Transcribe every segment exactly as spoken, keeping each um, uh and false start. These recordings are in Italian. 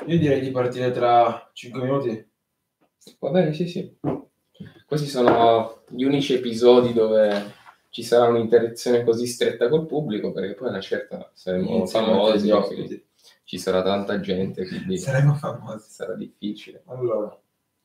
Io direi di partire tra cinque minuti. Va bene, sì, sì. Questi sono gli unici episodi dove ci sarà un'interazione così stretta col pubblico, perché poi a una certa saremo Iniziamo famosi, gli ospiti. ci sarà tanta gente, quindi saremo famosi. Sarà difficile. Allora,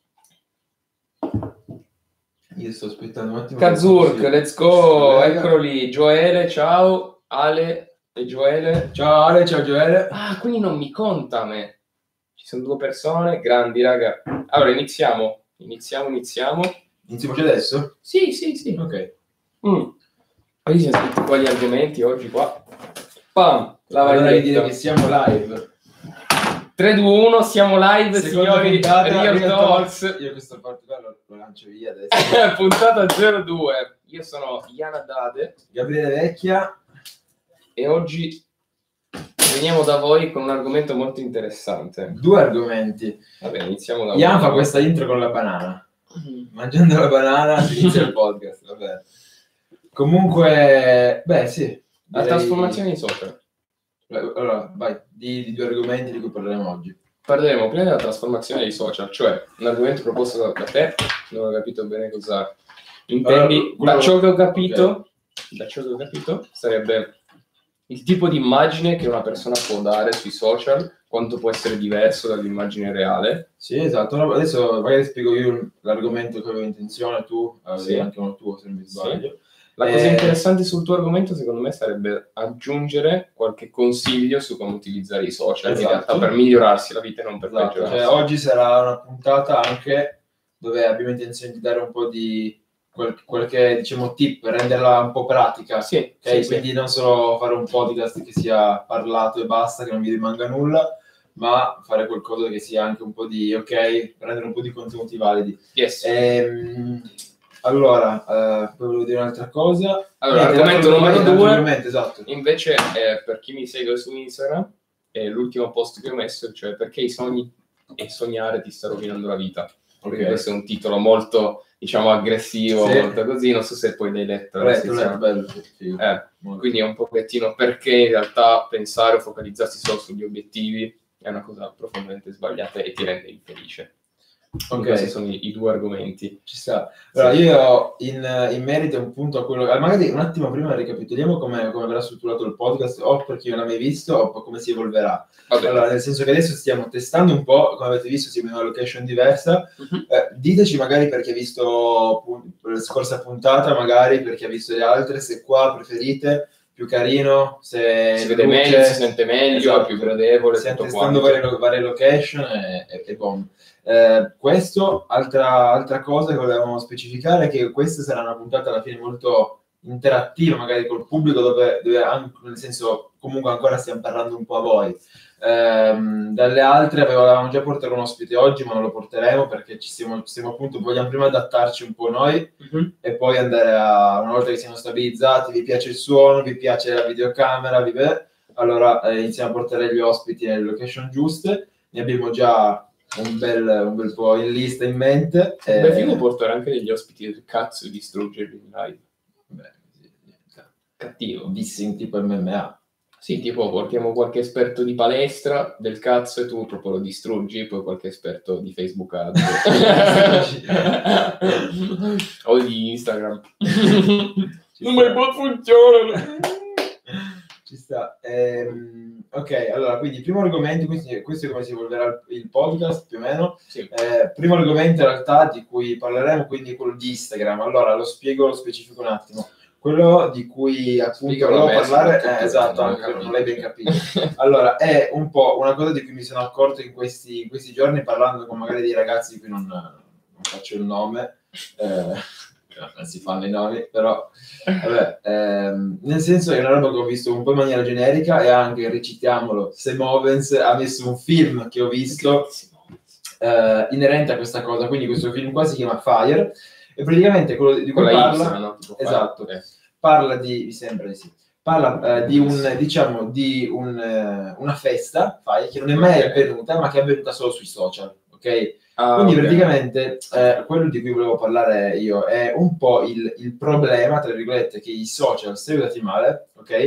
io sto aspettando un attimo. Kazurk, let's go, eccolo lì. Gioele, ciao. Ale e Gioele. Ciao Ale, ciao Gioele. Ah, quindi non mi conta a me. Ci sono due persone, grandi raga. Allora, iniziamo. Iniziamo, iniziamo. Iniziamo già adesso? Sì, sì, sì. Ok. Mm. Oggi siamo scritti qua gli argomenti, oggi qua. Pam, la allora maglietta. dire che siamo live. tre, due, uno, siamo live, Seconda signori. puntata, Real Real Talks. Talks. Io questa parte qua lo, lo lancio via adesso. Puntata zero due. Io sono Iana Dade. Gabriele Vecchia. E oggi veniamo da voi con un argomento molto interessante. Due argomenti. Vabbè, iniziamo da Ian fa questa intro con la banana. Mangiando la banana si inizia il podcast, vabbè. Comunque, beh sì. Direi... La trasformazione dei social. Allora, vai, di, di due argomenti di cui parleremo oggi. Parleremo prima della trasformazione dei social, cioè un argomento proposto da te, non ho capito bene cosa intendi. Allora, da ciò che ho capito, okay. da ciò che ho capito, sarebbe il tipo di immagine che una persona può dare sui social, quanto può essere diverso dall'immagine reale. Sì, esatto. Adesso magari spiego io l'argomento che avevo intenzione, tu avevi sì. anche uno tuo, se non mi sbaglio. Sì. La cosa eh... interessante sul tuo argomento, secondo me, sarebbe aggiungere qualche consiglio su come utilizzare i social, esatto. In realtà per migliorarsi la vita e non per esatto. peggiorarsi. Cioè, oggi sarà una puntata anche dove abbiamo intenzione di dare un po' di qualche, diciamo, tip per renderla un po' pratica. Sì, okay? sì, Quindi sì. non solo fare un podcast che sia parlato e basta, che non vi rimanga nulla, ma fare qualcosa che sia anche un po' di, ok, prendere un po' di contenuti validi. Yes. Ehm, allora, eh, poi volevo dire un'altra cosa. Allora, Niente, argomento numero due, esatto. Invece, eh, per chi mi segue su Instagram, è l'ultimo post che ho messo, cioè perché i sogni e sognare ti sta rovinando la vita. Perché okay. Questo è un titolo molto, diciamo, aggressivo, sì. Molto così, non so se poi l'hai letto. Letto, letto, bello. Eh, quindi è un pochettino perché in realtà pensare o focalizzarsi solo sugli obiettivi è una cosa profondamente sbagliata e ti rende infelice. Ok, questi sono i, i due argomenti. Ci sta. Allora, sì. Io in, in merito un punto a quello. Magari un attimo prima ricapitoliamo come, come verrà strutturato il podcast, o per chi non l'ha mai visto, o come si evolverà. Vabbè. Allora, nel senso che adesso stiamo testando un po', come avete visto, siamo in una location diversa. Uh-huh. Eh, diteci magari perché ha visto la scorsa puntata, magari perché ha visto le altre, se qua preferite. Più carino, se si vede luce, meglio, si sente meglio, esatto. Più gradevole. Stiamo testando varie, varie location e, e, e bom. Eh, questo, altra, altra cosa che volevamo specificare è che questa sarà una puntata alla fine molto interattiva, magari col pubblico, dove, dove anche, nel senso, comunque ancora stiamo parlando un po' a voi. Eh, dalle altre avevamo già portato un ospite oggi, ma non lo porteremo perché ci stiamo, stiamo appunto, vogliamo prima adattarci un po' noi uh-huh. e poi andare a, una volta che siamo stabilizzati, vi piace il suono, vi piace la videocamera, vi ve, allora eh, iniziamo a portare gli ospiti nelle location giuste. Ne abbiamo già un bel, un bel po' in lista in mente. Beh, e... figo portare anche degli ospiti del cazzo e distruggerli in live. Beh, sì, cattivo. Dissing tipo M M A. Sì, tipo portiamo qualche esperto di palestra del cazzo e tu proprio lo distruggi, poi qualche esperto di Facebook Ads o di Instagram. Non mai può funzionare. Ci sta. Ehm, ok, allora, quindi primo argomento, questo, questo è come si evolverà il podcast più o meno. Sì. Eh, primo argomento in realtà di cui parleremo, quindi quello di Instagram. Allora, lo spiego, lo specifico un attimo. Quello di cui appunto volevo parlare, eh, esatto, anche non, non l'hai ben capito. Allora, è un po' una cosa di cui mi sono accorto in questi, in questi giorni parlando con magari dei ragazzi di cui non, non faccio il nome, eh, non si fanno i nomi, però vabbè, ehm, nel senso è una roba che ho visto un po' in maniera generica e anche, recitiamolo, Sam Ovens ha messo un film che ho visto eh, inerente a questa cosa, quindi questo film qua si chiama Fire. E praticamente quello di cui parla, no? esatto, eh. parla di, mi sembra di sì, parla eh, di un, diciamo, di un, eh, una festa, fai, che non è mai okay. avvenuta, ma che è avvenuta solo sui social, ok? Ah, Quindi okay. praticamente eh, quello di cui volevo parlare io è un po' il, il problema, tra virgolette, che i social, se usati male, ok?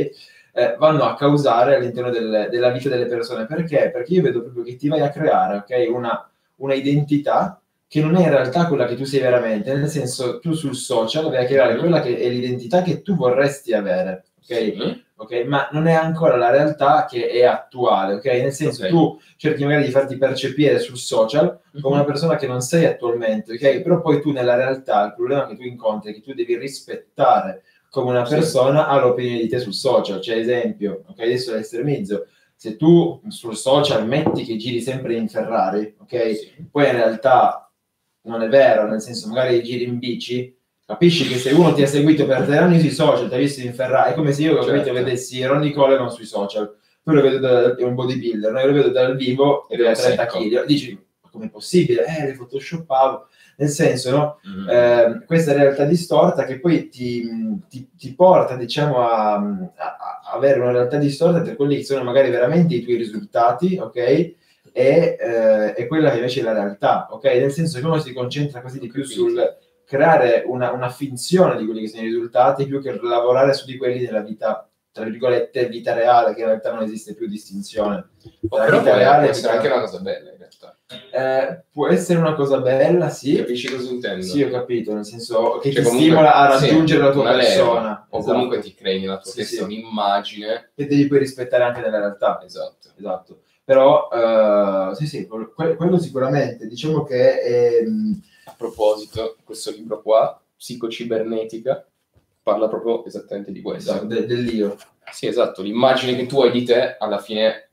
eh, vanno a causare all'interno del, della vita delle persone. Perché? Perché io vedo proprio che ti vai a creare, ok, una, una identità che non è in realtà quella che tu sei veramente, nel senso, tu sul social vai a creare quella che è l'identità che tu vorresti avere, ok? Sì. Ok, ma non è ancora la realtà che è attuale, ok? Nel senso, Ok. tu cerchi magari di farti percepire sul social come una persona che non sei attualmente, ok? Però poi tu nella realtà, il problema che tu incontri è che tu devi rispettare come una Sì. persona ha l'opinione di te sul social. Cioè, esempio, ok, adesso l'estremizzo, se tu sul social metti che giri sempre in Ferrari, ok? Sì. Poi in realtà non è vero, nel senso, magari giri in bici, capisci che se uno ti ha seguito per tre anni sui social, ti ha visto in Ferrari, è come se io capito, Certo. vedessi Ronnie Coleman sui social, poi lo vedo da, è un bodybuilder, no? Io lo vedo dal vivo e Ed è da trenta secco. chili, dici, ma com'è possibile? Eh, le photoshoppavo, nel senso, no? Mm. Eh, questa realtà distorta che poi ti, ti, ti porta, diciamo, a, a, a avere una realtà distorta tra quelli che sono magari veramente i tuoi risultati, ok? E, eh, e quella che invece è la realtà, ok? Nel senso che uno si concentra quasi di più sul creare una, una finzione di quelli che sono i risultati più che lavorare su di quelli nella vita, tra virgolette, vita reale, che in realtà non esiste più distinzione. Tra però vita reale può essere anche una cosa bella in realtà. Eh, può essere una cosa bella, sì. Capisci cosa intendo? Sì, ho capito, nel senso che cioè, ti comunque, stimola a raggiungere sì, la tua una persona. leva, o esatto. comunque ti crei nella tua Sì, testa sì. un'immagine che devi poi rispettare anche nella realtà. Esatto. Esatto. Però, uh, sì, sì, que- quello sicuramente. Diciamo che è, a proposito, questo libro qua, Psicocibernetica, parla proprio esattamente di questo. Esatto, de- dell'io. Sì, esatto, l'immagine che tu hai di te, alla fine,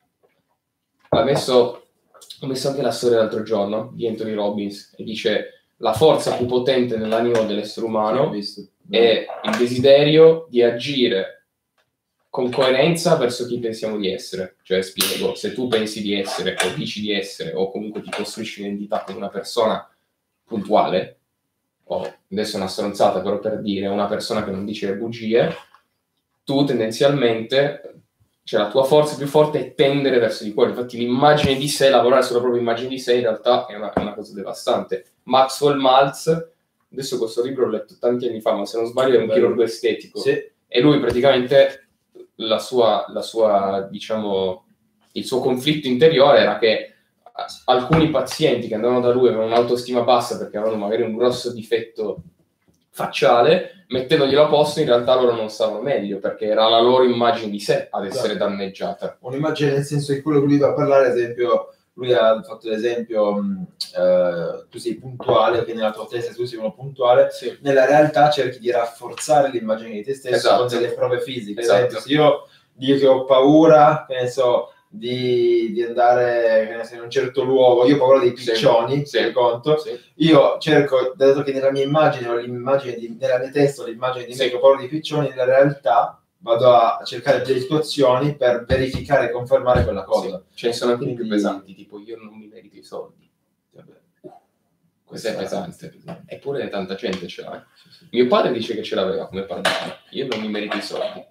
ha messo, ho messo anche la storia l'altro giorno, di Anthony Robbins, e dice, la forza più potente nell'animo dell'essere umano è il desiderio di agire con coerenza verso chi pensiamo di essere. Cioè, spiego, se tu pensi di essere, o dici di essere, o comunque ti costruisci un'identità come una persona puntuale, o adesso è una stronzata però per dire, una persona che non dice le bugie, tu tendenzialmente, cioè la tua forza più forte è tendere verso di quello. Infatti l'immagine di sé, lavorare sulla propria immagine di sé in realtà è una, è una cosa devastante. Maxwell Maltz, adesso questo libro l'ho letto tanti anni fa, ma se non sbaglio è un chirurgo estetico, sì. E lui praticamente la sua, la sua, diciamo, il suo conflitto interiore era che alcuni pazienti che andavano da lui avevano un'autostima bassa perché avevano magari un grosso difetto facciale, mettendoglielo a posto in realtà loro non stavano meglio perché era la loro immagine di sé ad essere Esatto. danneggiata. Un'immagine nel senso che quello che lui va a parlare, ad esempio, lui ha fatto l'esempio, mh, eh, tu sei puntuale, che nella tua testa tu sei uno puntuale, Sì. Nella realtà cerchi di rafforzare l'immagine di te stesso Esatto. con delle prove fisiche. Esatto. Esempio, se io dico che ho paura, che ne so, di, di andare che ne so, in un certo luogo, io ho paura dei piccioni, sì. per Sì. conto, sì. io cerco, dato che nella mia immagine ho l'immagine di, nella mia testa ho l'immagine di me Sì. che ho paura dei piccioni, nella realtà vado a cercare delle situazioni per verificare e confermare quella cosa. Sì. Ce ne sono anche Quindi... più pesanti, tipo io non mi merito i soldi. Vabbè. Questo è pesante. pesante. Eppure tanta gente ce l'ha. Sì, sì. Mio padre dice che ce l'aveva come paradigma. Io non mi merito i soldi.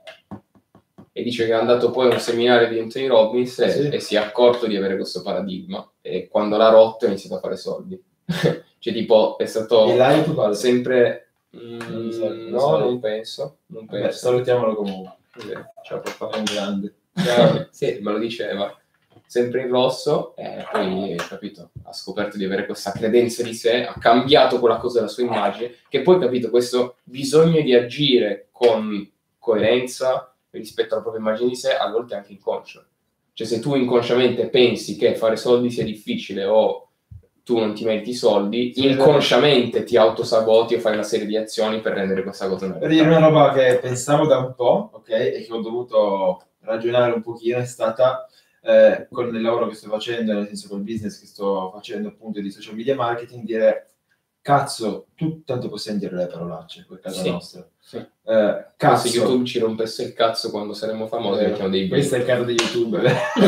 E dice che è andato poi a un seminario di Anthony Robbins e, Sì. e si è accorto di avere questo paradigma. E quando l'ha rotto ha iniziato a fare soldi. Cioè tipo è stato E là tu padre? sempre... Non Mm, so, non no, so. non penso. Non Vabbè, penso. salutiamolo comunque. Sì. Ciao papà. È un grande. Sì, me lo diceva. Sempre in rosso, e poi, capito, ha scoperto di avere questa credenza di sé, ha cambiato quella cosa della sua immagine, che poi, capito, questo bisogno di agire con coerenza rispetto alla propria immagine di sé, a volte è anche inconscio. Cioè, se tu inconsciamente pensi che fare soldi sia difficile o tu non ti meriti i soldi, sì, inconsciamente ti autosaboti o fai una serie di azioni per rendere questa cosa una realtà. Per dire una roba che pensavo da un po', ok, e che ho dovuto ragionare un pochino, è stata... Eh, con il lavoro che sto facendo, nel senso col business che sto facendo appunto di social media marketing, dire cazzo, tu tanto possiamo dire le parolacce per casa sì, nostra. Sì. Eh, cazzo, se YouTube ci rompesse il cazzo quando saremo famosi, eh, mettiamo dei questo è il caso di YouTube.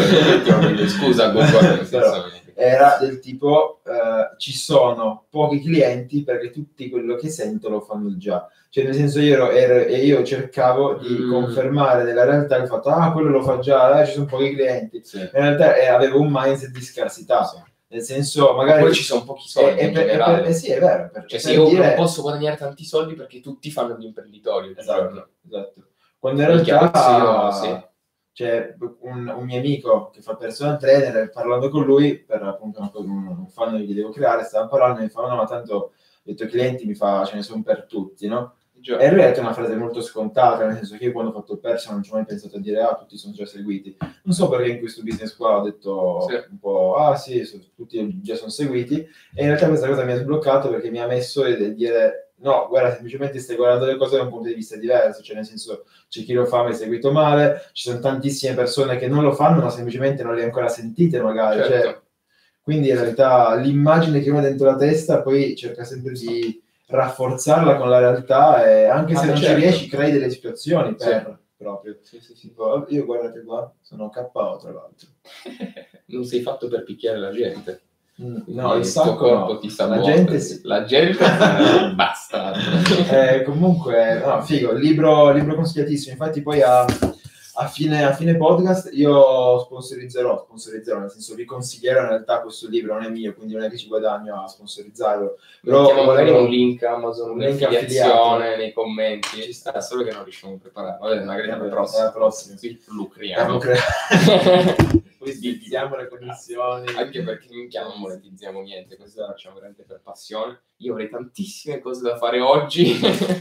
Scusa, Google, però, era del tipo eh, ci sono pochi clienti perché tutti quello che sento lo fanno già. Cioè, nel senso, io ero, ero e io cercavo di mm. confermare nella realtà il fatto, ah, quello lo fa già, eh, ci sono pochi clienti. Sì. In realtà eh, avevo un mindset di scarsità. Sì. Nel senso, magari... Ma poi ci sono pochi soldi e, in e per, generale. e per, eh sì, è vero. Per, cioè, per se io dire... non posso guadagnare tanti soldi perché tutti fanno gli imprenditori. Esatto, esatto. Quando in realtà sì. C'è un, un mio amico che fa personal trainer, parlando con lui per appunto un, un funnel che devo creare, stava parlando e mi fa no, ma tanto i tuoi clienti mi fa, ce ne sono per tutti, no? Già. E lui ha detto una frase molto scontata, nel senso che io quando ho fatto il personal non ci ho mai pensato a dire ah, tutti sono già seguiti. Non so perché in questo business qua ho detto sì. un po' ah sì, sono, tutti già sono seguiti, e in realtà questa cosa mi ha sbloccato perché mi ha messo a dire no, guarda, semplicemente stai guardando le cose da un punto di vista diverso, cioè nel senso c'è chi lo fa ma è seguito male, ci sono tantissime persone che non lo fanno ma semplicemente non le hai ancora sentite magari, certo. Cioè, quindi in realtà l'immagine che uno ha dentro la testa poi cerca sempre di rafforzarla con la realtà e anche se ah, non certo. ci riesci crei delle situazioni per sì. proprio. Sì, sì, sì. Tipo, io guardate qua, sono K O tra l'altro. Non sei fatto per picchiare la gente. No, il sacco no. Ti sta la buono, gente sì. La gente eh, basta. Eh, comunque, no, figo, libro, libro consigliatissimo. Infatti poi a, a, fine, a fine podcast io sponsorizzerò, sponsorizzerò, nel senso vi consiglierò in realtà questo libro, non è mio, quindi non è che ci guadagno a sponsorizzarlo. Però mettiamo magari un link Amazon, un link affiliazione nei commenti. Ci sta, solo che non riusciamo a preparare. Vabbè, magari la prossima. La prossima. Sì, lucriamo. Poi sbizziamo le commissioni. Anche perché minchia non monetizziamo niente, questo lo facciamo veramente per passione. Io avrei tantissime cose da fare oggi.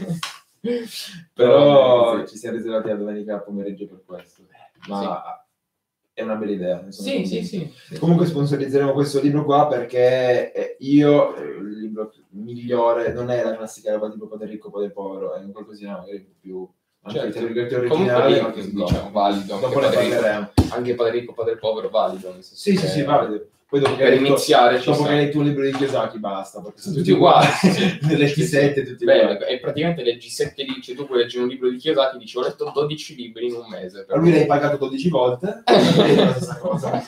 Però sì. Ci siamo riservati la domenica pomeriggio per questo. Ma sì. È una bella idea. Sì, sì, sì, sì. Comunque sponsorizzeremo questo libro qua perché io, il libro migliore, non è la classica roba tipo Padre ricco, Padre povero, è un qualcosina magari un po' più... Anche certo. Tra virgolette originale, comunque lì, diciamo, valido. Dopo ne parleremo. Anche Padre ricco, Padre povero, valido. Nel senso sì, sì, sì, valido. Poi dopo per iniziare, tuo, dopo che hai il tuo libro di Kiyosaki basta, perché sono tutti uguali. Leggi sette, tutti Beh, uguali. E praticamente leggi sette libri, cioè tu puoi leggere un libro di Kiyosaki, dici ho letto dodici libri in un mese. A lui l'hai pagato dodici volte, è la stessa cosa.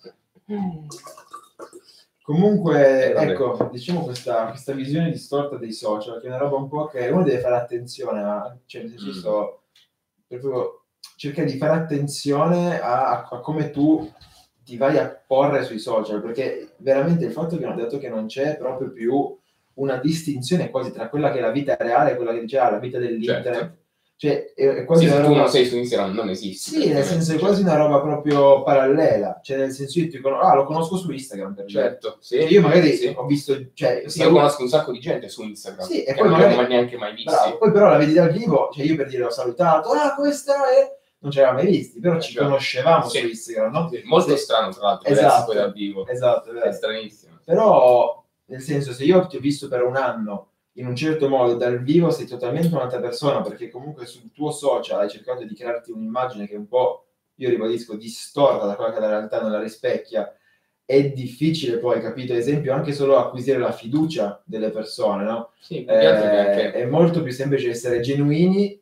Comunque, eh, ecco, diciamo questa, questa visione distorta dei social, che è una roba un po' che uno deve fare attenzione a, cioè nel senso, mm. sto, proprio cercare di fare attenzione a, a come tu ti vai a porre sui social, perché veramente il fatto che hanno detto che non c'è proprio più una distinzione quasi tra quella che è la vita reale e quella che diceva la vita dell'internet. Certo. Cioè, è, è quasi sì, una se roba... tu non sei su Instagram non esiste. Sì, nel senso è quasi una roba proprio parallela. Cioè, nel senso io ti con... ah, lo conosco su Instagram per certo, sì. Cioè, io magari sì. ho visto, cioè, sì, io conosco un sacco di gente su Instagram. Sì, e che poi non magari non ho neanche mai visto. Bravo, poi però la vedi dal vivo, cioè io per dire ho salutato, ah, come stai? Non ci eravamo mai visti, però ci cioè, conoscevamo sì. su Instagram, no? Sì, molto sì. strano tra l'altro, esatto, poi dal vivo. Esatto, è, è stranissimo. Però, nel senso, se io ti ho visto per un anno in un certo modo, dal vivo sei totalmente un'altra persona, perché comunque sul tuo social hai cercato di crearti un'immagine che è un po', io ribadisco, distorta da quella che la realtà non la rispecchia. È difficile poi, capito? Ad esempio, anche solo acquisire la fiducia delle persone, no? Sì, eh, anche... È molto più semplice essere genuini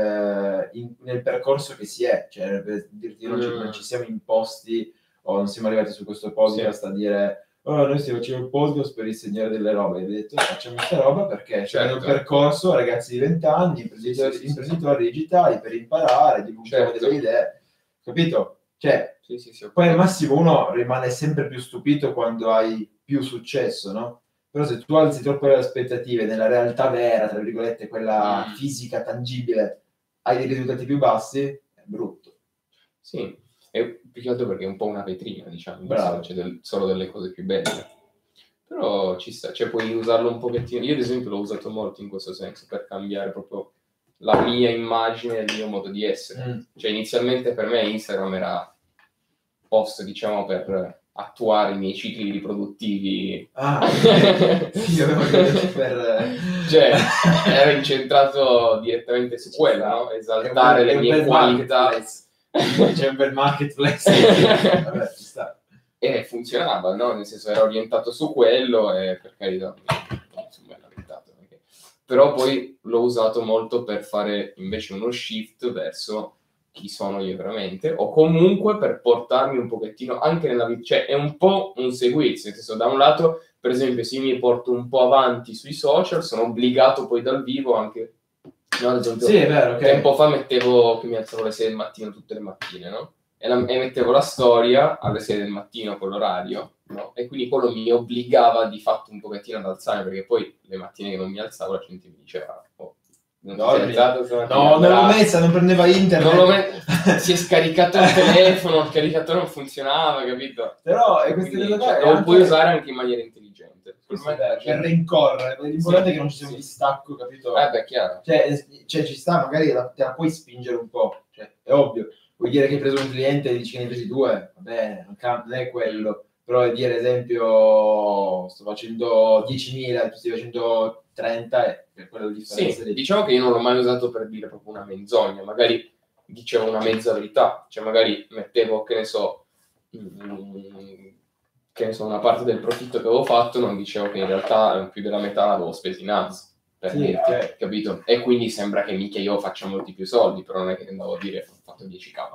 eh, in, nel percorso che si è. Cioè, per dirti, non, mm. ci, non ci siamo imposti o non siamo arrivati su questo podcast sì. a dire oh, noi stiamo facendo il podcast per insegnare delle robe. E ho detto, facciamo questa roba perché c'è certo. un percorso, ragazzi di venti anni, imprenditori, sì, sì, imprenditori sì. digitali, per imparare, divulgare certo. delle idee. Capito? Cioè, sì, sì, sì, poi al massimo uno rimane sempre più stupito quando hai più successo, no? Però se tu alzi troppo le aspettative nella realtà vera, tra virgolette, quella mm. fisica, tangibile, hai dei risultati più bassi, è brutto. Sì, è più che altro perché è un po' una vetrina, diciamo, c'è del, solo delle cose più belle. Però ci sta, cioè puoi usarlo un pochettino. Io ad esempio l'ho usato molto in questo senso, per cambiare proprio la mia immagine e il mio modo di essere. Mm. Cioè inizialmente per me Instagram era post, diciamo, per attuare i miei cicli riproduttivi. Ah, sì, avevo detto per... Cioè, era incentrato direttamente su quello, no? Esaltare un, le mie qualità. C'è un bel marketplace. Vabbè, ci sta. E funzionava, no? Nel senso, era orientato su quello e per carità, non sono ben lamentato. Perché... Però poi l'ho usato molto per fare invece uno shift verso chi sono io veramente, o comunque per portarmi un pochettino anche nella vita, cioè è un po' un seguirsi, nel senso da un lato, per esempio, se mi porto un po' avanti sui social, sono obbligato poi dal vivo anche, no, ad esempio, sì, è vero, okay. tempo fa mettevo che mi alzavo alle sei del mattino tutte le mattine, no? E, la, e mettevo la storia alle sei del mattino con l'orario, no? E quindi quello mi obbligava di fatto un pochettino ad alzare, perché poi le mattine che non mi alzavo la gente mi diceva, oh, Non No, ti sei alzato stamattina? no, non l'ho Bravo. messa, non prendeva internet. Non l'ho me- si è scaricato il telefono, il caricatore non funzionava, capito? Però è questa Quindi, cosa qua cioè, è lo anche- puoi usare anche in maniera intelligente. Questo Per è me- vero, per rincorrere, l'importante è che non ci sia un Sì. distacco, capito? Eh beh, chiaro. Cioè, cioè, ci sta, magari la, te la puoi spingere un po', cioè, è ovvio. Vuoi dire che hai preso un cliente e dici che ne hai presi due? Va bene, non, cam- non è quello. Però è dire, ad esempio, sto facendo diecimila, tu stai facendo trenta, è per quella differenza Sì, lì. diciamo che io non l'ho mai usato per dire proprio una menzogna, magari dicevo una mezza verità, cioè magari mettevo, che ne so, mm, che ne so, una parte del profitto che avevo fatto, non dicevo che in realtà più della metà l'avevo speso in ads, per Sì, dirti, ok. capito? E quindi sembra che mica io faccia molti più soldi, però non è che andavo a dire ho fatto dieci k.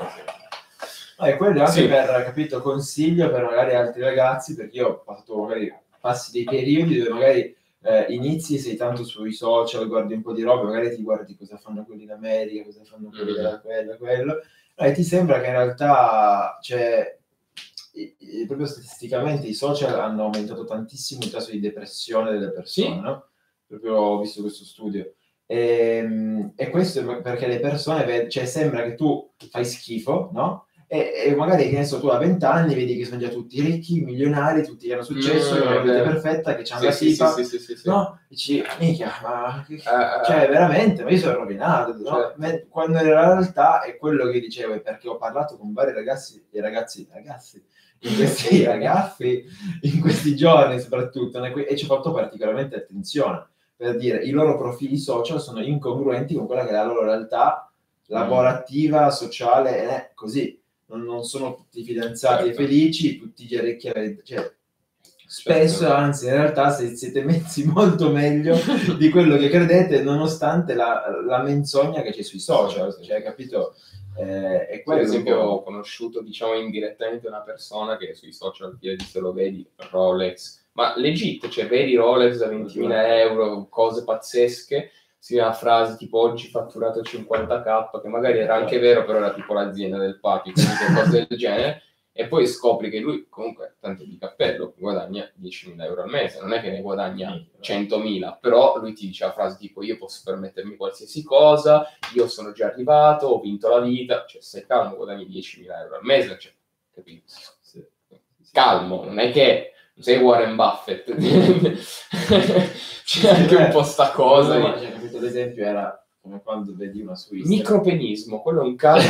No, e quello è anche Sì. per, capito, consiglio per magari altri ragazzi, perché io ho fatto magari passi dei periodi dove magari eh, inizi, sei tanto sui social, guardi un po' di robe, magari ti guardi cosa fanno quelli in America, cosa fanno quelli Mm. della quello, quello, e ti sembra che in realtà, cioè, i- i- proprio statisticamente i social hanno aumentato tantissimo il tasso di depressione delle persone, Sì. no? Proprio ho visto questo studio. E, e questo è perché le persone, ved- cioè sembra che tu fai schifo, no? E, e magari, che ne so, tu a venti anni vedi che sono già tutti ricchi, milionari, tutti che hanno successo, Mm, che hanno la vita eh. perfetta, che hanno Sì, la sì, tipa, sì, sì, sì, sì. no? Dici, minchia, ma che- Eh, eh. cioè veramente, ma io sono rovinato, no? Certo. Me- Quando in realtà è quello che dicevo, è perché ho parlato con vari ragazzi, e ragazzi, ragazzi, in questi ragazzi, in questi giorni soprattutto, ne- e ci ho fatto particolarmente attenzione, per dire, i loro profili social sono incongruenti con quella che è la loro realtà lavorativa, sociale, ed è così. Non, non sono tutti fidanzati Certo. e felici, tutti già ricchi, e- cioè, spesso, Certo. anzi, in realtà se- siete messi molto meglio di quello che credete, nonostante la, la menzogna che c'è sui social, Sì, sì, cioè, sì, capito? Eh, è Sì, quello ad un esempio po'. ho conosciuto, diciamo, indirettamente una persona che sui social chiede se lo vedi Rolex, ma legit, cioè vedi Rolex da ventimila euro, cose pazzesche, si ha frasi tipo oggi fatturato cinquanta k, che magari era anche vero, però era tipo l'azienda del papi, comunque cose del genere, e poi scopri che lui comunque, tanto di cappello, guadagna diecimila euro al mese, non è che ne guadagna centomila, però lui ti dice la frase tipo io posso permettermi qualsiasi cosa, io sono già arrivato, ho vinto la vita, cioè sei calmo, guadagni diecimila euro al mese, cioè, capito? Sì. Calmo, non è che sei Warren Buffett, c'è anche un po' sta cosa. No, di- ma, cioè, capito, l'esempio era come quando vedi una su Instagram. Micropenismo, quello è un caso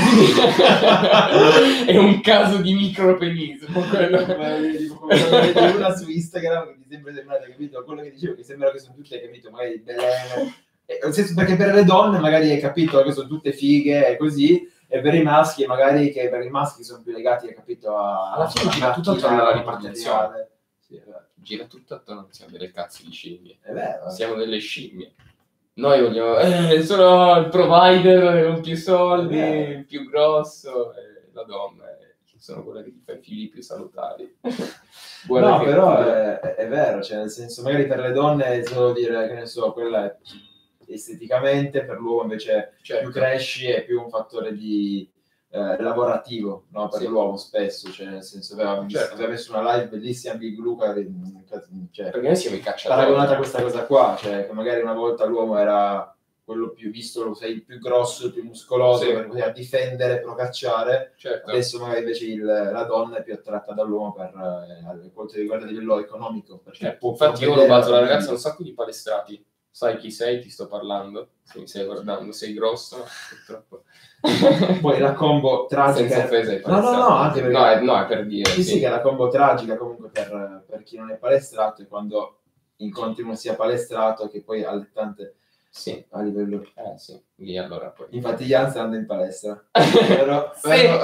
di... è un caso di micropenismo, quello. Come vedi, come quando vedi una su Instagram che ti sembra sembrata, capito? Quello che dicevo, che sembra che sono tutte, capito, magari belle, eh, nel senso, perché per le donne magari hai capito che sono tutte fighe e così, e per i maschi magari che per i maschi sono più legati, hai capito, a, Alla fine a gira tutto macchina, attorno alla a riproduzione. materiale. Sì, è vero. Gira tutto attorno, non siamo delle cazzo di scimmie, È vero. siamo delle scimmie. Noi vogliamo, eh, sono il provider con più soldi, Eh. il più grosso, e la donna è, sono quelle che ti fa i figli più salutari. Guarda No, che- però è, è vero, cioè nel senso, magari per le donne è solo dire, che ne so, quella è esteticamente, per l'uomo invece Certo. più cresci è più un fattore di eh, lavorativo, no? Per Sì. l'uomo spesso, cioè nel senso, aveva, Certo. aveva messo una live bellissima anche Luca, cioè, Perché noi siamo i cacciatori. paragonata a questa cosa qua, cioè che magari una volta l'uomo era quello più visto, lo sei il più grosso, il più muscoloso, Sì. per poter difendere, pro cacciare. Certo. Adesso magari invece il, la donna è più attratta dall'uomo per eh, quanto riguarda il livello economico. Perché Certo. può Infatti io ho provvedere rubato alla alla ragazza famiglia. un sacco di palestrati. Sai chi sei? Ti sto parlando. Se mi stai guardando, sei grosso, purtroppo. Poi la combo tragica. Senza offesa ai No, no, palestrati. no, anche perché... No, è, no, è per dire. Sì, Sì, sì, che è la combo tragica comunque per, per chi non è palestrato è quando incontri uno sia palestrato che poi allettante Sì. a livello... Eh sì, lì allora poi. Infatti Jan sta andando in palestra. Però, Sì. però...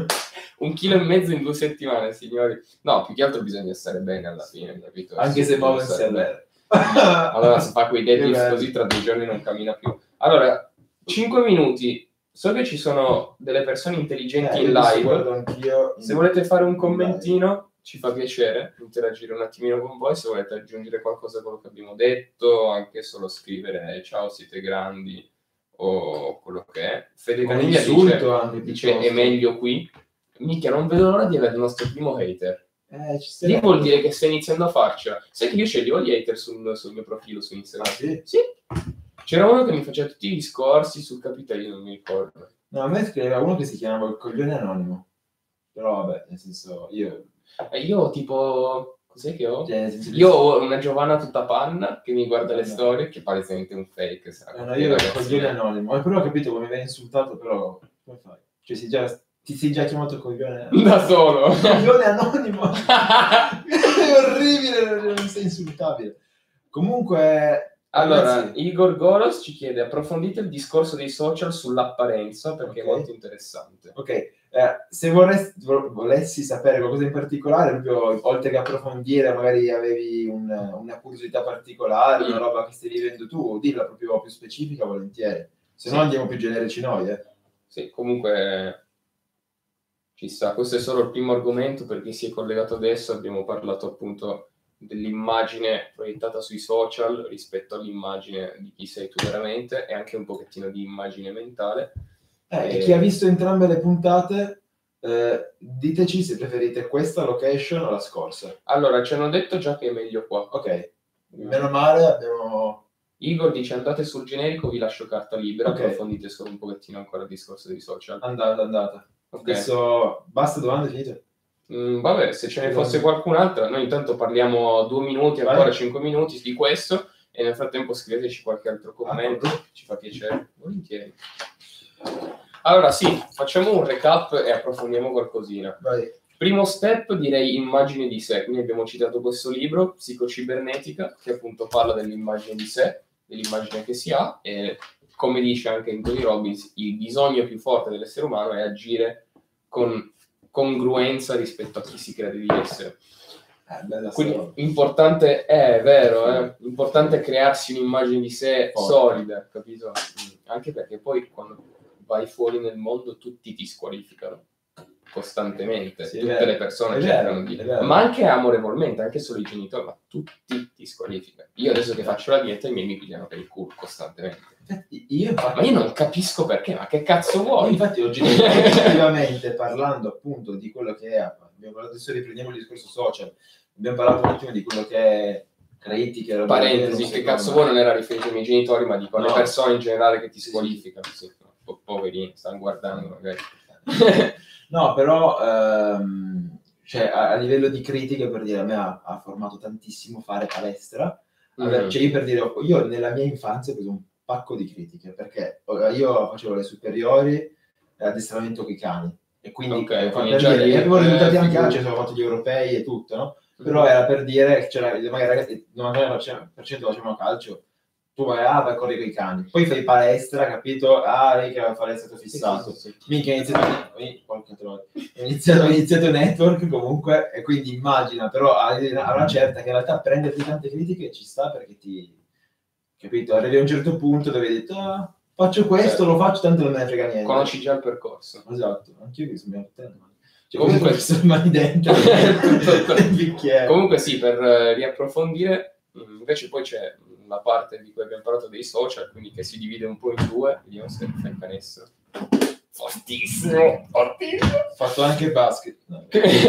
Un chilo e mezzo in due settimane, signori. No, più che altro bisogna stare bene alla fine, capito? Anche se Bisogna muoversi stare è bene. vero. Allora, se fa quei Che deadlift bello. così, tra due giorni non cammina più. Allora, cinque minuti. So che ci sono delle persone intelligenti Eh, in io adesso live. guardo anch'io. Se volete fare un in commentino, ci fa piacere interagire un attimino con voi. Se volete aggiungere qualcosa a quello che abbiamo detto, anche solo scrivere ciao, siete grandi o quello che è. Fede Come Caniglia insulto dice, anche, dice piuttosto. è meglio qui. Minchia, non vedo l'ora di avere il nostro primo hater. Eh, ci Lì stai. vuol dire che stai iniziando a farcela. Sai che io sceglievo gli hater sul, sul mio profilo su Instagram? Ah, sì? Sì. C'era uno che mi faceva tutti i discorsi sul capitalismo, non mi ricordo. No, a me scriveva uno che si chiamava il coglione anonimo. Però vabbè, nel senso, io... Eh, io tipo... Cos'è che ho? Cioè, nel senso, Io ho una Giovanna tutta panna che mi guarda le no. storie, che palesemente un fake. Sarà No, no, io il coglione anonimo. Ma però ho capito come viene insultato, però come fai? Cioè, si già, ti sei già chiamato coglione anonimo? Da solo. Coglione anonimo! È orribile, non sei insultabile. Comunque... Allora, ragazzi... Igor Goros ci chiede: approfondite il discorso dei social sull'apparenza perché Ok. è molto interessante. Ok, eh, se vorresti, vo- volessi sapere qualcosa in particolare, proprio oltre che approfondire, magari avevi un- una curiosità particolare, una Mm. roba che stai vivendo tu, dilla proprio più specifica, volentieri. Se Sì. no andiamo più generici noi, eh. Sì, comunque ci sta. Questo è solo il primo argomento perché si è collegato adesso. Abbiamo parlato appunto dell'immagine proiettata sui social rispetto all'immagine di chi sei tu veramente e anche un pochettino di immagine mentale. Eh, E- Chi ha visto entrambe le puntate, eh, diteci se preferite questa location o la scorsa. Allora, ci hanno detto già che è meglio qua. Ok, meno male abbiamo... Igor dice: andate sul generico, vi lascio carta libera, Ok. approfondite solo un pochettino ancora il discorso dei social. Andata, andata. Ok. Adesso basta domande, finite? Mm, vabbè, se ce ne Domande. fosse qualcun'altra, noi intanto parliamo due minuti, Vai. ancora cinque minuti di questo, e nel frattempo scriveteci qualche altro commento, Ah, ci fa piacere, volentieri. Allora sì, facciamo un recap e approfondiamo qualcosina. Vai. Primo step, direi immagine di sé, quindi abbiamo citato questo libro, Psicocibernetica, che appunto parla dell'immagine di sé, dell'immagine che si ha, e come dice anche Anthony Robbins, il bisogno più forte dell'essere umano è agire con congruenza rispetto a chi si crede di essere. Eh, bella Quindi storia. importante è, è vero, eh? Importante è crearsi un'immagine di sé Forte. solida, capito? Mm, Anche perché poi quando vai fuori nel mondo tutti ti squalificano costantemente, Sì, è tutte vero. le persone È cercano vero, di, è vero. ma anche amorevolmente, anche solo i genitori, ma tutti ti squalificano. Io adesso che faccio la dieta i miei mi pigliano per il culo costantemente. Infatti, io infatti, Ma io non capisco perché, ma che cazzo io vuoi? infatti oggettivamente parlando appunto di quello che è, abbiamo parlato, adesso riprendiamo il discorso social, abbiamo parlato un attimo di quello che è critiche, roba del genere, Parentesi, non che so cazzo come- vuoi, non era riferito ai miei genitori, ma dico alle No. persone in generale che ti Sì, sì. squalificano. Sì, no, po- poverini, stanno guardando magari. No, però ehm, cioè, a, a livello di critiche, per dire, a me ha, ha formato tantissimo fare palestra. Aver- Mm. cioè, io per dire, io nella mia infanzia ho preso un pacco di critiche, perché io facevo le superiori e addestramento con i cani. E quindi, Ok, eh, quindi per già dire, lì, e avevo risultati eh, anche figurati. altri, avevo fatto gli europei e tutto, no? Però era per dire che c'era, magari ragazzi, il novantanove per cento facevano calcio, tu vai, ah, vai a correre con i cani. Poi fai palestra, capito? Ah, lei che aveva palestra fissato. Sì, sì, sì, sì. Minchia, ho iniziato, ho iniziato, ho iniziato network comunque, e quindi immagina, però a a una certa che in realtà prenderti tante critiche ci sta perché ti, capito? Arrivi a un certo punto dove hai detto, ah, faccio questo, Certo. lo faccio, tanto non me ne frega niente. Conosci già il percorso. Esatto, anch'io mi sono tutte le mani. Cioè, Comunque- comunque sono mani dentro, Tutto- il bicchiere. Comunque sì, per eh, riapprofondire, mh, invece poi c'è mh, la parte di cui abbiamo parlato dei social, quindi che si divide un po' in due, vediamo se fa il canestro. Fortissimo, fortissimo. Ho fatto anche basket. No.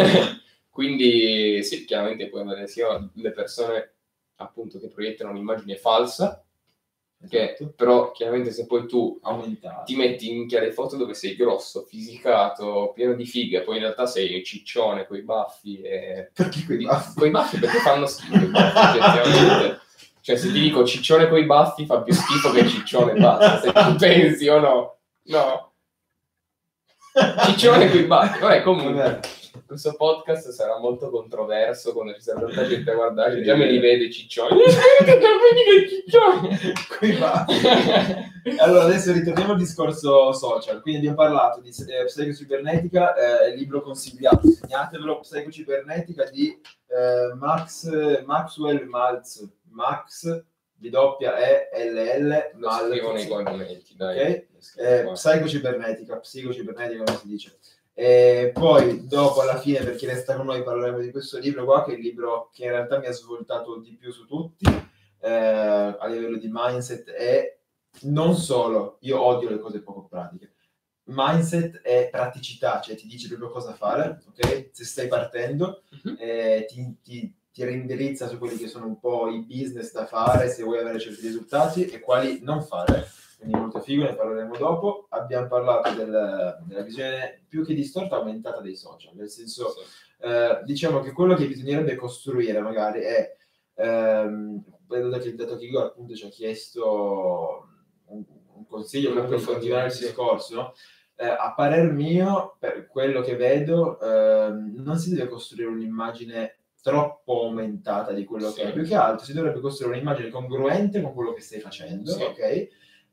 Quindi sì, chiaramente puoi avere sia le persone appunto che proiettano un'immagine falsa, che Esatto. però chiaramente se poi tu Aumentato. ti metti in chiare foto dove sei grosso, fisicato, pieno di figa, poi in realtà sei ciccione coi baffi e... Perché quei baffi? Coi baffi perché fanno schifo i baffi, oggettivamente. Cioè se ti dico ciccione coi baffi fa più schifo che ciccione basta, se tu pensi o no. No. Ciccione coi baffi. Vabbè, comunque, Vabbè. questo podcast sarà molto controverso quando ci sarà tanta gente a guardare, già me li vede ciccioni. Quei baffi. Allora, adesso ritorniamo al discorso social. Quindi abbiamo parlato di eh, psicocibernetica, eh, il libro consigliato, segnatevelo, Psicocibernetica di eh, Max, Maxwell Maltz, Max, B E L L, Lo scrivo nei Maltz. commenti, dai. Ok? Lo scrivo Eh, qua. psicocibernetica, psicocibernetica come si dice. E poi dopo alla fine, per chi resta con noi, parleremo di questo libro qua, che è il libro che in realtà mi ha svoltato di più su tutti, eh, a livello di mindset, e non solo, io odio le cose poco pratiche, mindset e praticità, cioè ti dice proprio cosa fare, ok? Se stai partendo, Mhm. eh, ti, ti, ti rindirizza su quelli che sono un po' i business da fare se vuoi avere certi risultati e quali non fare. Quindi molto figo, ne parleremo dopo. Abbiamo parlato del, della visione più che distorta, aumentata dei social, nel senso, sì. eh, diciamo che quello che bisognerebbe costruire magari è, ehm, vedo che il dato Kigo appunto ci ha chiesto un, un consiglio per continuare il discorso, no? Eh, a parer mio, per quello che vedo, ehm, non si deve costruire un'immagine troppo aumentata di quello sì. che è, più che altro si dovrebbe costruire un'immagine congruente con quello che stai facendo, sì. ok?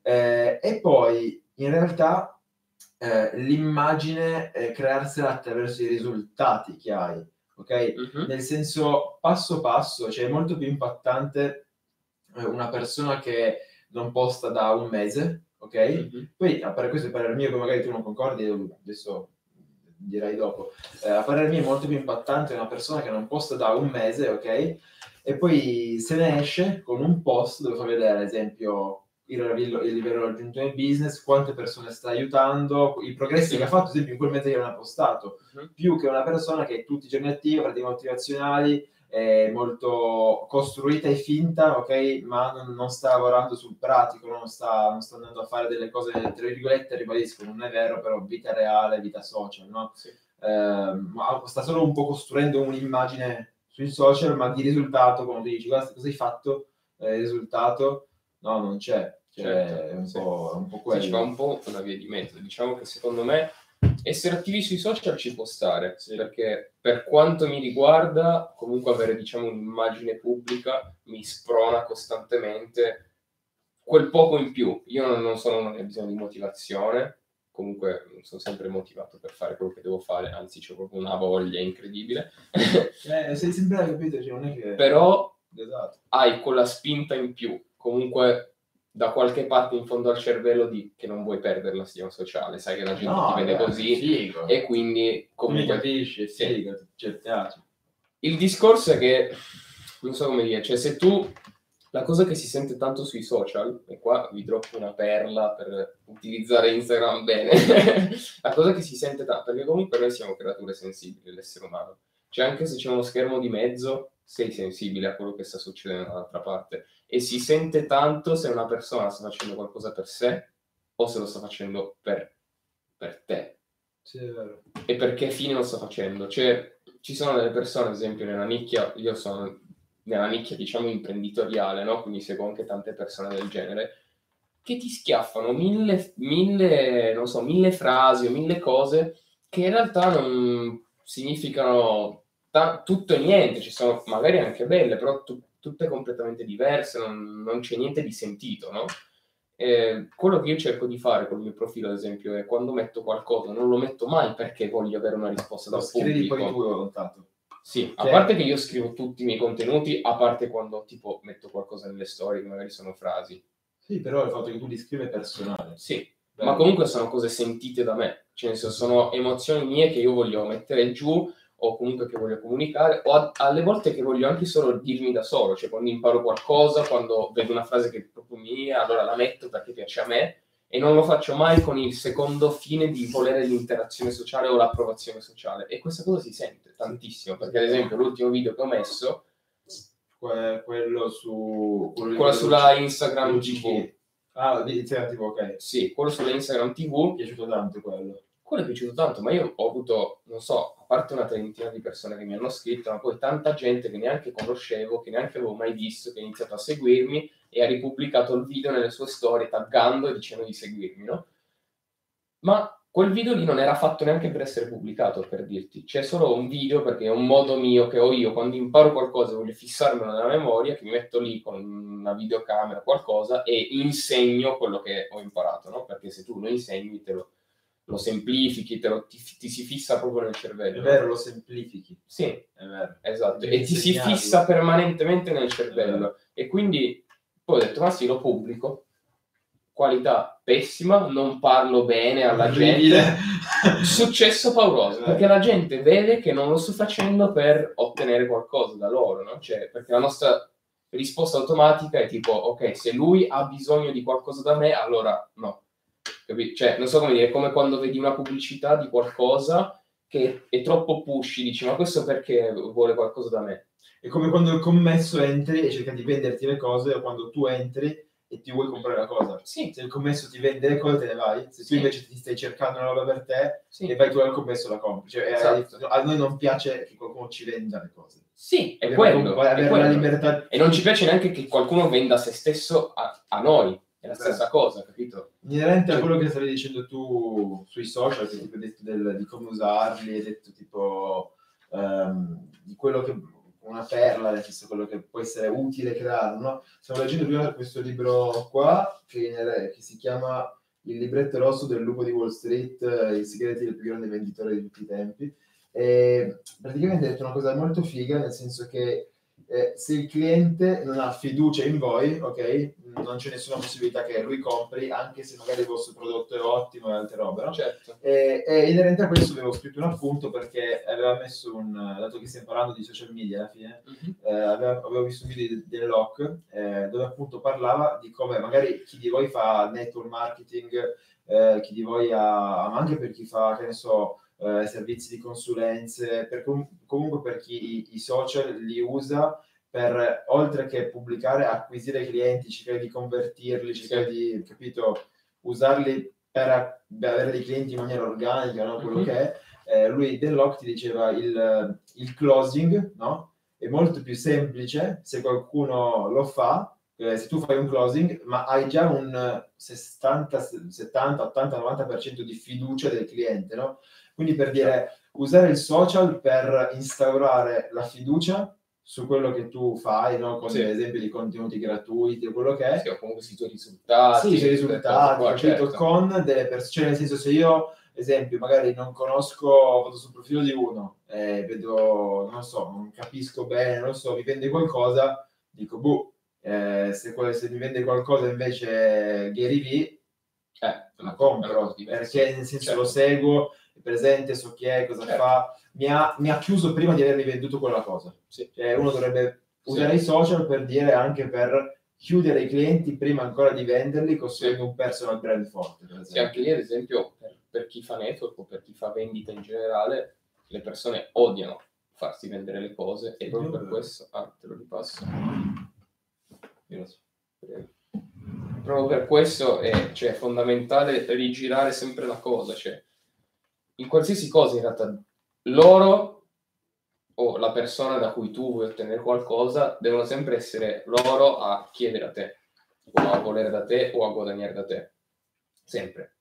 Eh, e poi in realtà eh, l'immagine eh, crearsela attraverso i risultati che hai, ok? Uh-huh. Nel senso, passo passo, cioè è molto più impattante eh, una persona che non posta da un mese, ok? Uh-huh. Poi, a parer, questo è parere mio, che magari tu non concordi, adesso dirai dopo, eh, a parer mio è molto più impattante una persona che non posta da un mese, ok? E poi se ne esce con un post dove fa vedere, ad esempio, il livello, il livello raggiunto nel business, quante persone sta aiutando, i progressi sì. che ha fatto, ad esempio, in quel mese che non ha postato, uh-huh. più che una persona che è tutti i giorni attiva, pratiche motivazionali, è molto costruita e finta, ok? Ma non, non sta lavorando sul pratico, non sta, non sta andando a fare delle cose, tra virgolette, ribadisco, non è vero, però vita reale, vita social, no? Sì. Eh, ma sta solo un po' costruendo un'immagine sui social, ma di risultato, quando ti dici, guarda, cosa hai fatto, eh, risultato, no, non c'è. Cioè, certo, è un, sì. po', un po' quello. Sì, ci va un po' una via di mezzo. Diciamo che secondo me essere attivi sui social ci può stare, sì. perché per quanto mi riguarda, comunque avere, diciamo, un'immagine pubblica mi sprona costantemente quel poco in più. Io non, non sono non ho bisogno di motivazione, comunque sono sempre motivato per fare quello che devo fare, anzi c'ho proprio una voglia incredibile. eh, sei sempre capito, cioè, non è che... Però esatto. hai quella spinta in più, comunque da qualche parte in fondo al cervello di che non vuoi perdere la stima sociale, sai che la gente no, ti vede beh, così figo. E quindi comunque mi capisci, sì, figo, ti piace. Il discorso è che non so come dire, cioè se tu la cosa che si sente tanto sui social, e qua vi droppo una perla per utilizzare Instagram bene, la cosa che si sente tanto, perché comunque noi siamo creature sensibili, l'essere umano, cioè anche se c'è uno schermo di mezzo sei sensibile a quello che sta succedendo dall'altra parte. E si sente tanto se una persona sta facendo qualcosa per sé o se lo sta facendo per, per te. Sì, è vero. E per che fine lo sta facendo. Cioè, ci sono delle persone, ad esempio, nella nicchia, io sono nella nicchia, diciamo, imprenditoriale, no? Quindi seguo anche tante persone del genere, che ti schiaffano mille, mille, non so, mille frasi o mille cose che in realtà non significano ta- tutto e niente. Ci sono magari anche belle, però tu- tutte completamente diverse, non, non c'è niente di sentito, no? Eh, quello che io cerco di fare con il mio profilo, ad esempio, è quando metto qualcosa, non lo metto mai perché voglio avere una risposta dal pubblico. Scrivi poi tu, ho notato. Sì, a parte che io scrivo tutti i miei contenuti, a parte quando tipo metto qualcosa nelle storie, che magari sono frasi. Sì, però il fatto che tu li scrivi è personale. Sì, bello. Ma comunque sono cose sentite da me, cioè nel senso sono emozioni mie che io voglio mettere giù, o comunque che voglio comunicare, o a, alle volte che voglio anche solo dirmi da solo, cioè quando imparo qualcosa, quando vedo una frase che è proprio mia, allora la metto perché piace a me, e non lo faccio mai con il secondo fine di volere l'interazione sociale o l'approvazione sociale, e questa cosa si sente tantissimo, perché ad esempio l'ultimo video che ho messo, que- quello su... quello, quello sulla Instagram T V. Ah, di Instagram T V, ok. Sì, quello sulla Instagram T V. Mi è piaciuto tanto quello. Quello è piaciuto tanto, ma io ho avuto, non so, a parte una trentina di persone che mi hanno scritto, ma poi tanta gente che neanche conoscevo, che neanche avevo mai visto, che ha iniziato a seguirmi e ha ripubblicato il video nelle sue storie taggando e dicendo di seguirmi, no? Ma quel video lì non era fatto neanche per essere pubblicato, per dirti. C'è solo un video perché è un modo mio che ho io, quando imparo qualcosa voglio fissarmelo nella memoria, che mi metto lì con una videocamera o qualcosa e insegno quello che ho imparato, no? Perché se tu lo insegni te lo... lo semplifichi, te lo, ti, ti si fissa proprio nel cervello. È vero, lo semplifichi. Sì, è vero. Esatto, e ti si fissa permanentemente nel cervello. E quindi poi ho detto, ma sì, lo pubblico. Qualità pessima, non parlo bene alla gente. Successo pauroso, perché la gente vede che non lo sto facendo per ottenere qualcosa da loro, no? Cioè, perché la nostra risposta automatica è tipo, ok, se lui ha bisogno di qualcosa da me, allora no. Capito? Cioè, non so come dire, è come quando vedi una pubblicità di qualcosa che è troppo pushy, dici, ma questo perché vuole qualcosa da me? È come quando il commesso entri e cerca di venderti le cose, o quando tu entri e ti vuoi comprare la cosa. Sì. Se il commesso ti vende le cose, te ne vai. Se sì. tu invece ti stai cercando una roba per te, sì. e vai tu al commesso la compri. Cioè, esatto. a noi non piace che qualcuno ci venda le cose. Sì, è quello. Avere è la quello. libertà. E non ci piace neanche che qualcuno venda se stesso a, a noi. È la stessa Beh. cosa, capito? Inerente cioè, a quello che stavi dicendo tu sui social, che tipo hai detto del, di come usarli, hai detto tipo um, di quello che una perla, nel senso quello che può essere utile creare, no? Stiamo leggendo prima questo libro qua che, che si chiama Il libretto rosso del lupo di Wall Street, i segreti del più grande venditore di tutti i tempi. E praticamente ha detto una cosa molto figa, nel senso che eh, se il cliente non ha fiducia in voi, ok, non c'è nessuna possibilità che lui compri, anche se magari il vostro prodotto è ottimo e altre robe, no? Certo. E, e inerente a questo avevo scritto un appunto perché aveva messo un, dato che stiamo parlando di social media alla fine, mm-hmm. eh, aveva, avevo visto un video di, di Lock eh, dove appunto parlava di come magari chi di voi fa network marketing, eh, chi di voi ha, ma anche per chi fa, che ne so, eh, servizi di consulenze, per com- comunque per chi i, i social li usa per, oltre che pubblicare, acquisire clienti, cercare di convertirli, cercare sì. di, capito, usarli per, per avere dei clienti in maniera organica, no? Quello mm-hmm. che è. Eh, lui, Deloc, ti diceva il, il closing, no? È molto più semplice se qualcuno lo fa, eh, se tu fai un closing, ma hai già un sessanta, settanta, ottanta, novanta per cento di fiducia del cliente, no? Quindi per dire, usare il social per instaurare la fiducia su quello che tu fai, no? Con sì. esempio di contenuti gratuiti o quello che è. Sì, o comunque sui tuoi risultati. Sì, sui risultati, qua, capito? Certo. Con delle persone, cioè nel senso se io, esempio, magari non conosco, vado sul profilo di uno, e vedo, non so, non capisco bene, non so, mi vende qualcosa, dico, boh, eh, se, se mi vende qualcosa invece Gary Vee, eh, la compro, perché nel senso certo. lo seguo, è presente, so chi è, cosa certo. fa, mi ha, mi ha chiuso prima di avermi venduto quella cosa. Sì. Cioè, uno dovrebbe usare sì. i social per dire anche per chiudere i clienti prima ancora di venderli, costruendo sì. un personal brand forte. Per sì, anche lì ad esempio per, per chi fa network o per chi fa vendita in generale, le persone odiano farsi vendere le cose e proprio per questo, ah, te lo ripasso. Io lo so. Proprio per questo è, cioè, è fondamentale rigirare sempre la cosa, cioè in qualsiasi cosa in realtà loro o la persona da cui tu vuoi ottenere qualcosa devono sempre essere loro a chiedere a te o a volere da te o a guadagnare da te, sempre,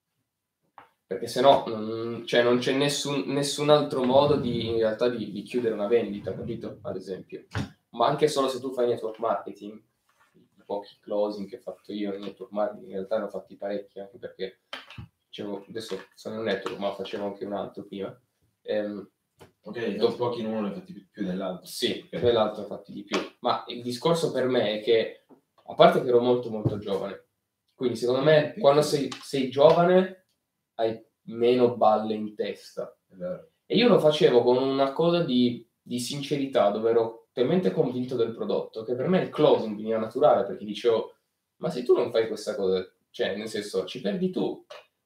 perché se no non, cioè, non c'è nessun, nessun altro modo di, in realtà di, di chiudere una vendita, capito? Ad esempio, ma anche solo se tu fai network marketing, pochi closing che ho fatto io nel network marketing, in realtà ne ho fatti parecchi, anche perché facevo, adesso sono in un network, ma facevo anche un altro prima. Ehm, ok, dopo pochi in uno ne ho fatti più, più dell'altro. Sì, okay. Nell'altro ne ho fatti di più. Ma il discorso per me è che, a parte che ero molto molto giovane, quindi secondo me quando sei, sei giovane hai meno balle in testa. E io lo facevo con una cosa di, di sincerità, dove ero talmente convinto del prodotto che per me il closing veniva naturale, perché dicevo, ma se tu non fai questa cosa, cioè nel senso ci perdi tu.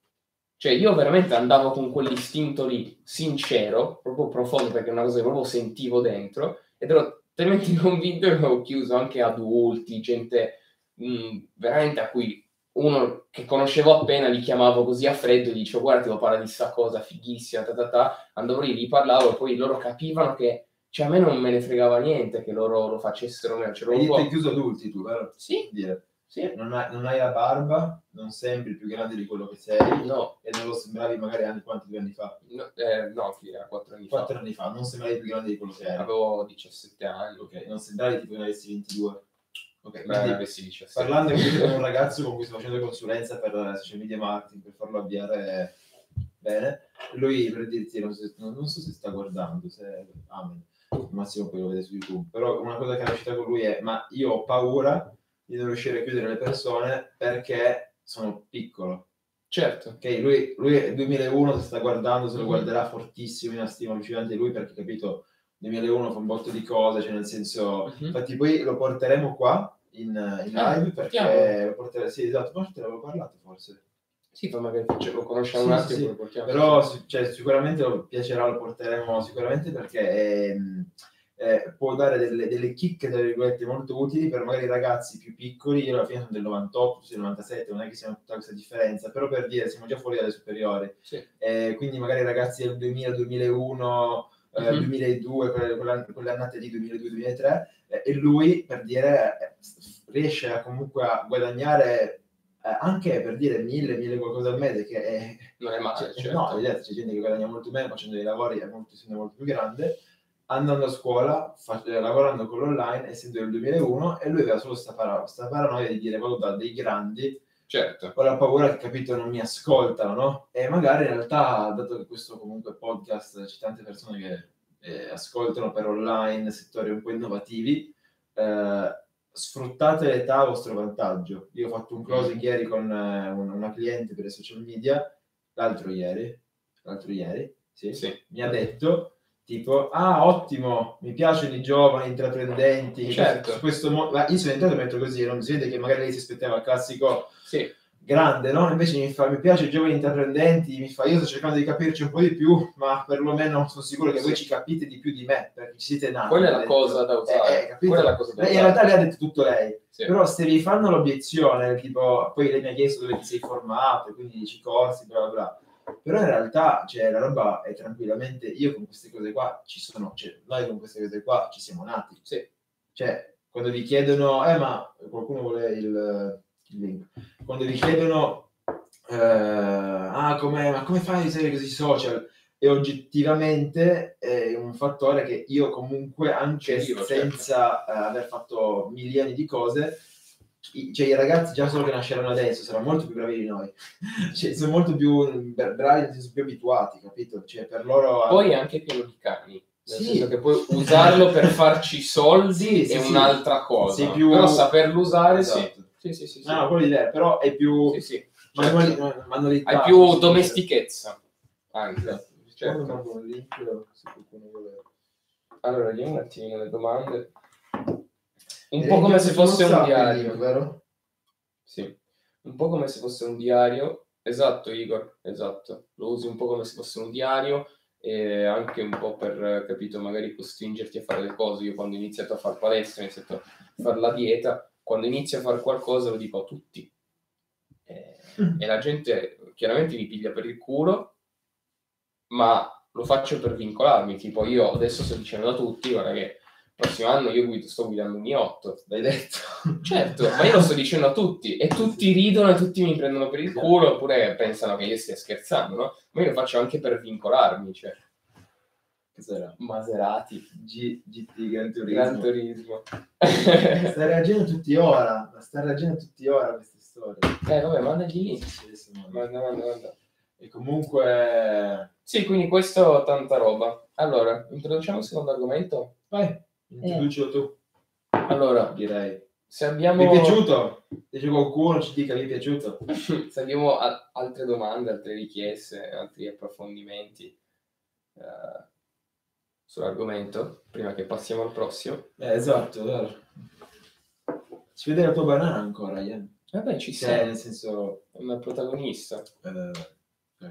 Cioè io veramente andavo con quell'istinto lì sincero, proprio profondo, perché è una cosa che proprio sentivo dentro, ed ero talmente convinto che avevo chiuso anche adulti, gente mh, veramente a cui uno che conoscevo appena li chiamavo così a freddo e dicevo guarda ti devo parlare di sta cosa fighissima, ta ta ta, andavo lì, gli parlavo e poi loro capivano che, cioè a me non me ne fregava niente che loro lo facessero meno. Cioè, hai detto chiuso adulti tu, vero? Sì. Dire. Sì. Non hai, non hai la barba, non sembri più grande di quello che sei, no. E non lo sembravi magari anni, quanti due anni fa? No, eh, no era quattro anni fa. Quattro anni fa, non sembravi più grande di quello che eri. Avevo diciassette anni. Ok, non sembravi tipo che ne avessi ventidue. Ok, beh, ne avessi diciassette. Parlando con un ragazzo con cui sto facendo consulenza per social media marketing, per farlo avviare bene, lui per dirti, non so, non so se sta guardando, se amen, al massimo poi lo vede su YouTube, però una cosa che era uscita con lui è, ma io ho paura di non riuscire a chiudere le persone perché sono piccolo. Certo. Ok, lui, lui è duemilauno, se sta guardando, se lo guarderà fortissimo, in una stima allucinante di lui, perché capito, duemilauno fa un botto di cose, cioè nel senso, uh-huh. infatti poi lo porteremo qua in, in ah, live, perché lo porteremo, sì esatto, ma te l'avevo parlato forse. Sì, fa magari lo conosciamo sì, un attimo, sì, lo portiamo. Però sì. cioè, sicuramente lo piacerà, lo porteremo sicuramente perché è, eh, può dare delle, delle chicche, tra virgolette, molto utili per magari ragazzi più piccoli. Io alla fine sono del novantotto, del novantasette, non è che sia tutta questa differenza, però per dire, siamo già fuori dalle superiori. Sì. Eh, quindi magari ragazzi del duemila, duemilauno, eh, uh-huh. duemiladue, quelle, quelle, quelle annate di duemiladue, duemilatré, eh, e lui, per dire, eh, riesce a comunque a guadagnare eh, anche, per dire, mille, mille qualcosa al mese, che è... non è male, cioè, certo. No, vedete, c'è gente che guadagna molto meno facendo dei lavori a molto, molto più grande, andando a scuola, fa, eh, lavorando con l'online, essendo del duemilauno, e lui aveva solo sta, par- sta paranoia di dire, vado da dei grandi, certo, ho la paura che, capito, non mi ascoltano, no? E magari in realtà, dato che questo comunque podcast, c'è tante persone che eh, ascoltano per online, settori un po' innovativi, eh, sfruttate l'età a vostro vantaggio. Io ho fatto un closing mm. ieri con eh, una cliente per i social media, l'altro ieri, l'altro ieri, sì, sì. mi ha detto, tipo, ah, ottimo, mi piacciono i giovani, intraprendenti, certo. Su questo mo- ma io sono entrato e metto così, non si vede che magari lei si aspettava il classico sì. grande, no? Invece mi fa, mi piace i giovani intraprendenti, mi fa, io sto cercando di capirci un po' di più, ma perlomeno sono sicuro che sì. voi ci capite di più di me, perché ci siete nati. Quella è la cosa da usare. Eh, eh, Quella è la cosa da lei, usare. in realtà lei ha detto tutto lei, sì. Però se vi fanno l'obiezione, tipo, poi lei mi ha chiesto dove ti sei formato, quindi dici corsi, bla bla bla. Però in realtà, cioè, la roba è tranquillamente, io con queste cose qua ci sono, cioè, noi con queste cose qua ci siamo nati. Sì. Cioè, quando vi chiedono, eh, ma qualcuno vuole il, il link, quando vi chiedono, eh, ah, com'è, ma come fai a essere così social? E oggettivamente è un fattore che io comunque, anche io, senza certo. uh, aver fatto milioni di cose, i, cioè i ragazzi già solo che nasceranno adesso saranno molto più bravi di noi, cioè, sono molto più bravi, sono più abituati, capito? Cioè, per loro poi anche pieno di cani, nel sì. senso che poi usarlo per farci soldi sì, è sì, un'altra sì. cosa, più... però saperlo usare esatto. sì. Sì, sì, sì, sì. No, no, quello di te, però è più sì, sì. manuali... certo. manualità, hai più domestichezza anche. Esatto. Certo. Mando un link, se qualcuno vuole. Allora, vediamo un attimino le domande. Un po' come se fosse un diario, link, vero? Sì, un po' come se fosse un diario. Esatto, Igor, esatto. Lo usi un po' come se fosse un diario e anche un po' per, capito, magari costringerti a fare le cose. Io quando ho iniziato a fare palestra, ho iniziato a fare la dieta, quando inizio a fare qualcosa lo dico a tutti. E, mm. e la gente chiaramente mi piglia per il culo, ma lo faccio per vincolarmi. Tipo, io adesso sto dicendo a tutti, guarda che il prossimo anno io guido, sto guidando un I otto. L'hai detto? Certo, ma io lo sto dicendo a tutti e tutti ridono e tutti mi prendono per il culo oppure pensano che io stia scherzando, no? Ma io lo faccio anche per vincolarmi, cioè. Cos'era? Maserati. G- GT, Gran Turismo. Gran Turismo. Sta reagendo tutti ora, sta reagendo tutti ora queste storie. Eh vabbè, mandagli lì. Manda, manda, manda. E comunque... Sì, quindi questo tanta roba. Allora, introduciamo il secondo argomento? Vai, introducilo tu. Allora, direi. Se abbiamo... Mi è piaciuto? Se c'è qualcuno ci dica mi è piaciuto. Se abbiamo a- altre domande, altre richieste, altri approfondimenti uh, sull'argomento, prima che passiamo al prossimo. Eh, esatto, vero. Ci vede la tua banana ancora, Ian? Vabbè, ci sei. sei. Nel senso... È una protagonista. Uh,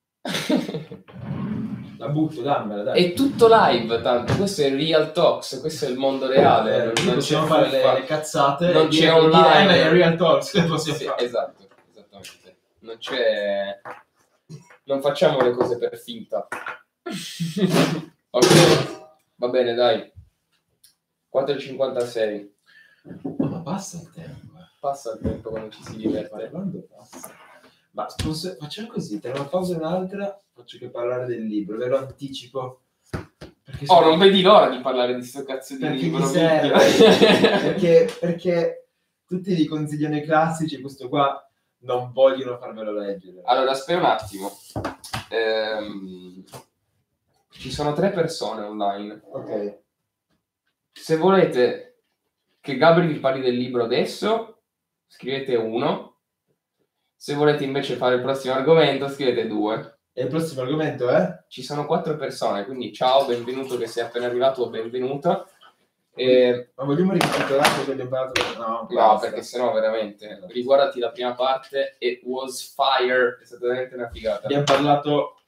la butto, dammela, dai. È tutto live, tanto. Questo è Real Talks, questo è il mondo reale. Eh, non possiamo fare le, le cazzate. Non c'è online. È Real Talks, possiamo sì, fare. Esatto, esattamente. Non c'è... Non facciamo le cose per finta. Ok, va bene, dai. quattro e cinquantasei. Ma passa il tempo. Passa il tempo quando ci si diverte. Quando passa? Ma posso, facciamo così, tra una pausa e un'altra faccio che parlare del libro, ve lo anticipo. Perché oh, non vedi l'ora di parlare di sto cazzo di perché libro. Mi serve. perché, perché tutti li consigliano i classici, questo qua non vogliono farmelo leggere. Allora, aspetta un attimo. Ehm, ci sono tre persone online. Ok. Se volete che Gabri vi parli del libro adesso, scrivete uno. Se volete invece fare il prossimo argomento, scrivete due. E il prossimo argomento è? Ci sono quattro persone, quindi ciao, benvenuto che sei appena arrivato o benvenuta. E... Ma vogliamo ricapitolare quello che abbiamo parlato? No, no perché sennò veramente, riguardati la prima parte, It was fire, è stata veramente una figata. Abbiamo parlato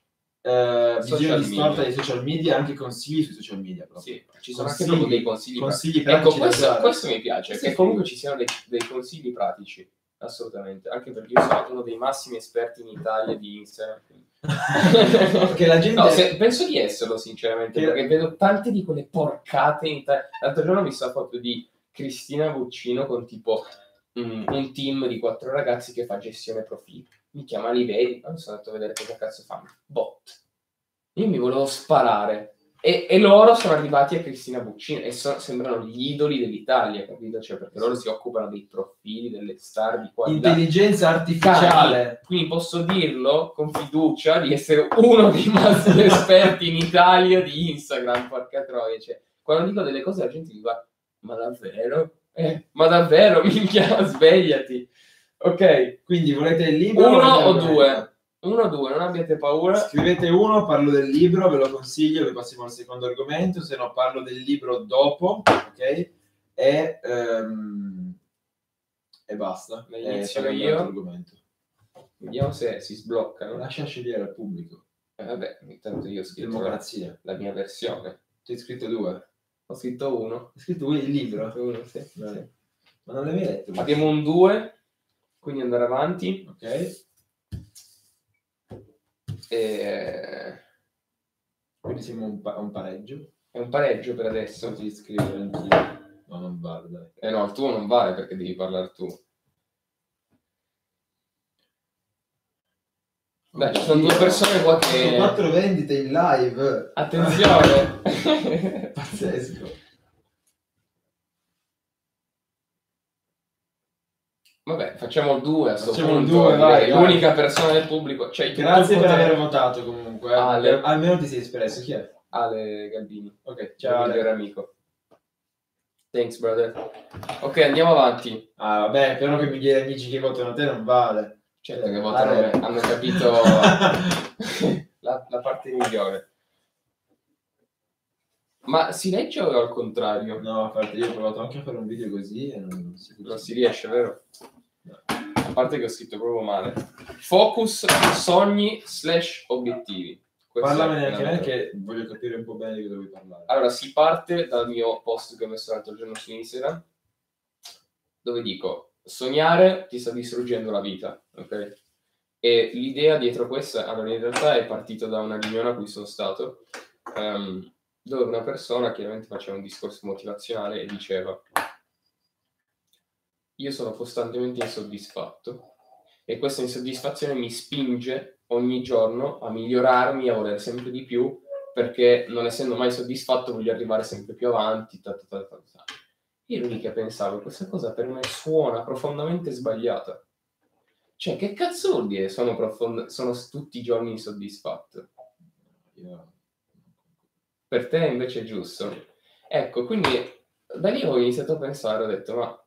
eh, Social visione distorta media. dei social media, anche consigli sui social media. Proprio. Sì, ci sono Consigli- anche proprio dei consigli, consigli pratici. Ecco, pratici da questo, usare. questo mi piace, Questo che è comunque figo. ci siano dei, dei consigli pratici, assolutamente, anche perché io sono uno dei massimi esperti in Italia di Instagram. Che la gente... No, se- penso di esserlo sinceramente, Che- perché vedo tante di quelle porcate in Italia. L'altro giorno ho visto la foto di Cristina Buccino con tipo mm, un team di quattro ragazzi che fa gestione profili. Mi chiama, li vedi? Non sono andato a vedere cosa cazzo fanno. Bot. Io mi volevo sparare. E, e loro sono arrivati a Cristina Buccino e so- sembrano gli idoli dell'Italia, capito? Cioè, perché loro si occupano dei profili, delle star di qua e di là. Intelligenza artificiale. Quindi posso dirlo con fiducia di essere uno dei massimi esperti in Italia di Instagram, porca troia. Cioè, quando dico delle cose la gente mi fa, ma davvero? Eh, ma davvero? Minchia, svegliati. Ok, Quindi volete il libro? uno volete o l'argomento? due? Uno o due, non abbiate paura. Scrivete uno, parlo del libro, ve lo consiglio, poi passiamo al secondo argomento, se no parlo del libro dopo, ok? E, ehm, e basta. Ne E inizio parliamo io. dell'altro argomento. Vediamo se si sbloccano. Lascia scegliere al pubblico. Eh, vabbè, intanto io ho scritto la, Democrazia. la mia versione. Tu hai scritto due. Ho scritto uno. Hai scritto il libro? Uno, sì. Bene. Ma non l'avevi letto? Abbiamo un due, quindi andare avanti. Ok. E... Quindi siamo un, pa- un pareggio. È un pareggio per adesso. Posso scrivere anch'io. No, non vale, dai. Eh no, il tuo non vale perché devi parlare tu. Beh, ci sono due persone qua che... quattro vendite in live. Attenzione! Pazzesco. Vabbè, facciamo il due a sto Facciamo il punto. due, vai, direi. vai. L'unica persona del pubblico. Cioè, tutto Grazie il per potere- aver votato comunque. eh. Ale. Almeno ti sei espresso. Chi è? Ale Galbini. Ok, Ciao, ciao. mio Ale. migliore amico. Thanks, brother. Ok, andiamo avanti. Ah, vabbè, però che migliaia di amici che votano te non vale. Certo che Eh, votano Ale. me, hanno capito la, la parte migliore. Ma si legge o al contrario? No, a parte io ho provato anche a fare un video così e non, non si Non si riesce, vero? No. A parte che ho scritto proprio male. Focus, sogni, slash obiettivi. Questo Parlamene è anche me veramente- che voglio capire un po' bene di cosa vuoi parlare. Allora, si parte dal mio post che ho messo l'altro giorno su Instagram, dove dico, sognare ti sta distruggendo la vita, ok? E l'idea dietro questa, allora in realtà è partito da una riunione a cui sono stato, ehm, dove una persona chiaramente faceva un discorso motivazionale e diceva, io sono costantemente insoddisfatto e questa insoddisfazione mi spinge ogni giorno a migliorarmi, a volere sempre di più, perché non essendo mai soddisfatto voglio arrivare sempre più avanti. Ta ta ta ta ta. Io ero lì che pensavo, questa cosa per me suona profondamente sbagliata. Cioè, che cazzo vuol dire sono, profond- sono tutti i giorni insoddisfatto? Io... Per te invece è giusto. Ecco, quindi da lì ho iniziato a pensare, ho detto, ma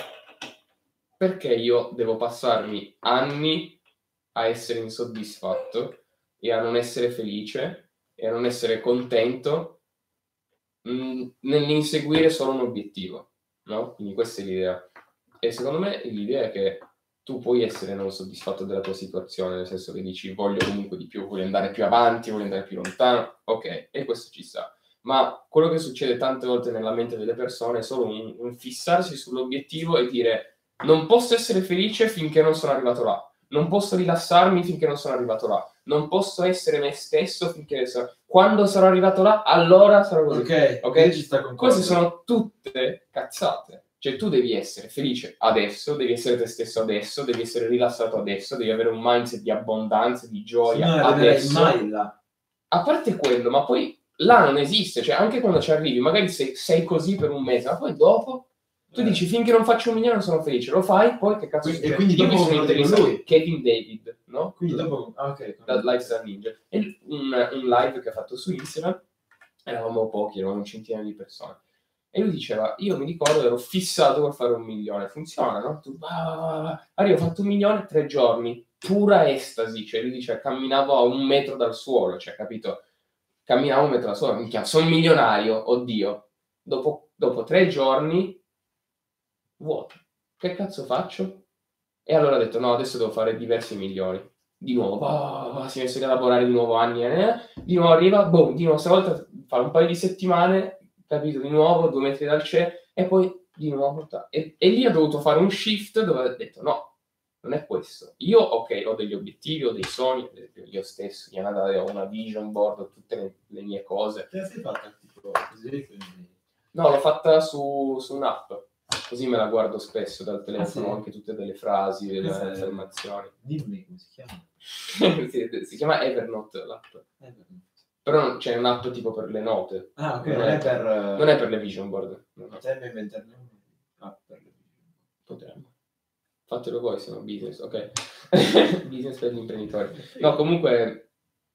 perché io devo passarmi anni a essere insoddisfatto e a non essere felice e a non essere contento mh, nell'inseguire solo un obiettivo, no? Quindi questa è l'idea. E secondo me l'idea è che tu puoi essere non soddisfatto della tua situazione, nel senso che dici voglio comunque di più, voglio andare più avanti, voglio andare più lontano, ok, e questo ci sta. Ma quello che succede tante volte nella mente delle persone è solo un, un fissarsi sull'obiettivo e dire non posso essere felice finché non sono arrivato là, non posso rilassarmi finché non sono arrivato là, non posso essere me stesso finché sono... quando sarò arrivato là, allora sarò così. Ok, Ok? ci sta con Queste sono tutte cazzate. Cioè tu devi essere felice adesso, devi essere te stesso adesso, devi essere rilassato adesso, devi avere un mindset di abbondanza, di gioia non arriverai adesso. mai là. A parte quello, ma poi là non esiste, cioè anche quando ci arrivi, magari sei, sei così per un mese, ma poi dopo tu Eh. dici finché non faccio un milione non sono felice, lo fai, poi che cazzo E succede? quindi Io dopo mi sono confronti con interessato lui. Kevin David, no? Quindi dopo... Ah, ok. Da Lifestyle Ninja. E un, un live che ha fatto su Instagram, eravamo pochi, eravamo un centinaio di persone. E lui diceva, io mi ricordo, ero fissato per fare un milione. Funziona, no? Tu, ah, arrivo, ho fatto un milione, tre giorni, pura estasi. Cioè, lui dice, camminavo a un metro dal suolo, cioè, capito? Camminavo un metro dal suolo, minchia, sono milionario, oddio. Dopo, dopo tre giorni, vuoto. Che cazzo faccio? E allora ho detto, no, adesso devo fare diversi milioni. di nuovo, va, va, si è messo a lavorare di nuovo anni, eh, di nuovo arriva, boom, di nuovo, stavolta fa un paio di settimane, capito, di nuovo, due metri dal cielo, e poi di nuovo, e, e lì ha dovuto fare un shift dove ha detto, no, non è questo. Io, ok, ho degli obiettivi, ho dei sogni, io stesso, ho una vision board, ho tutte le, le mie cose. Che sei fatta tipo così? Quindi... No, l'ho fatta su, su un'app. Così me la guardo spesso dal telefono, ah, sì? Anche tutte delle frasi, delle Questa affermazioni. Dimmi come si chiama. si, si chiama Evernote l'app. Evernote. Però c'è un'app tipo per le note. Ah, ok, non, non è, è per... non è per le vision board. No. Potremmo inventare un'app per le vision board. Potremmo. Fatelo voi, sono business, ok. Business per gli imprenditori. No, comunque...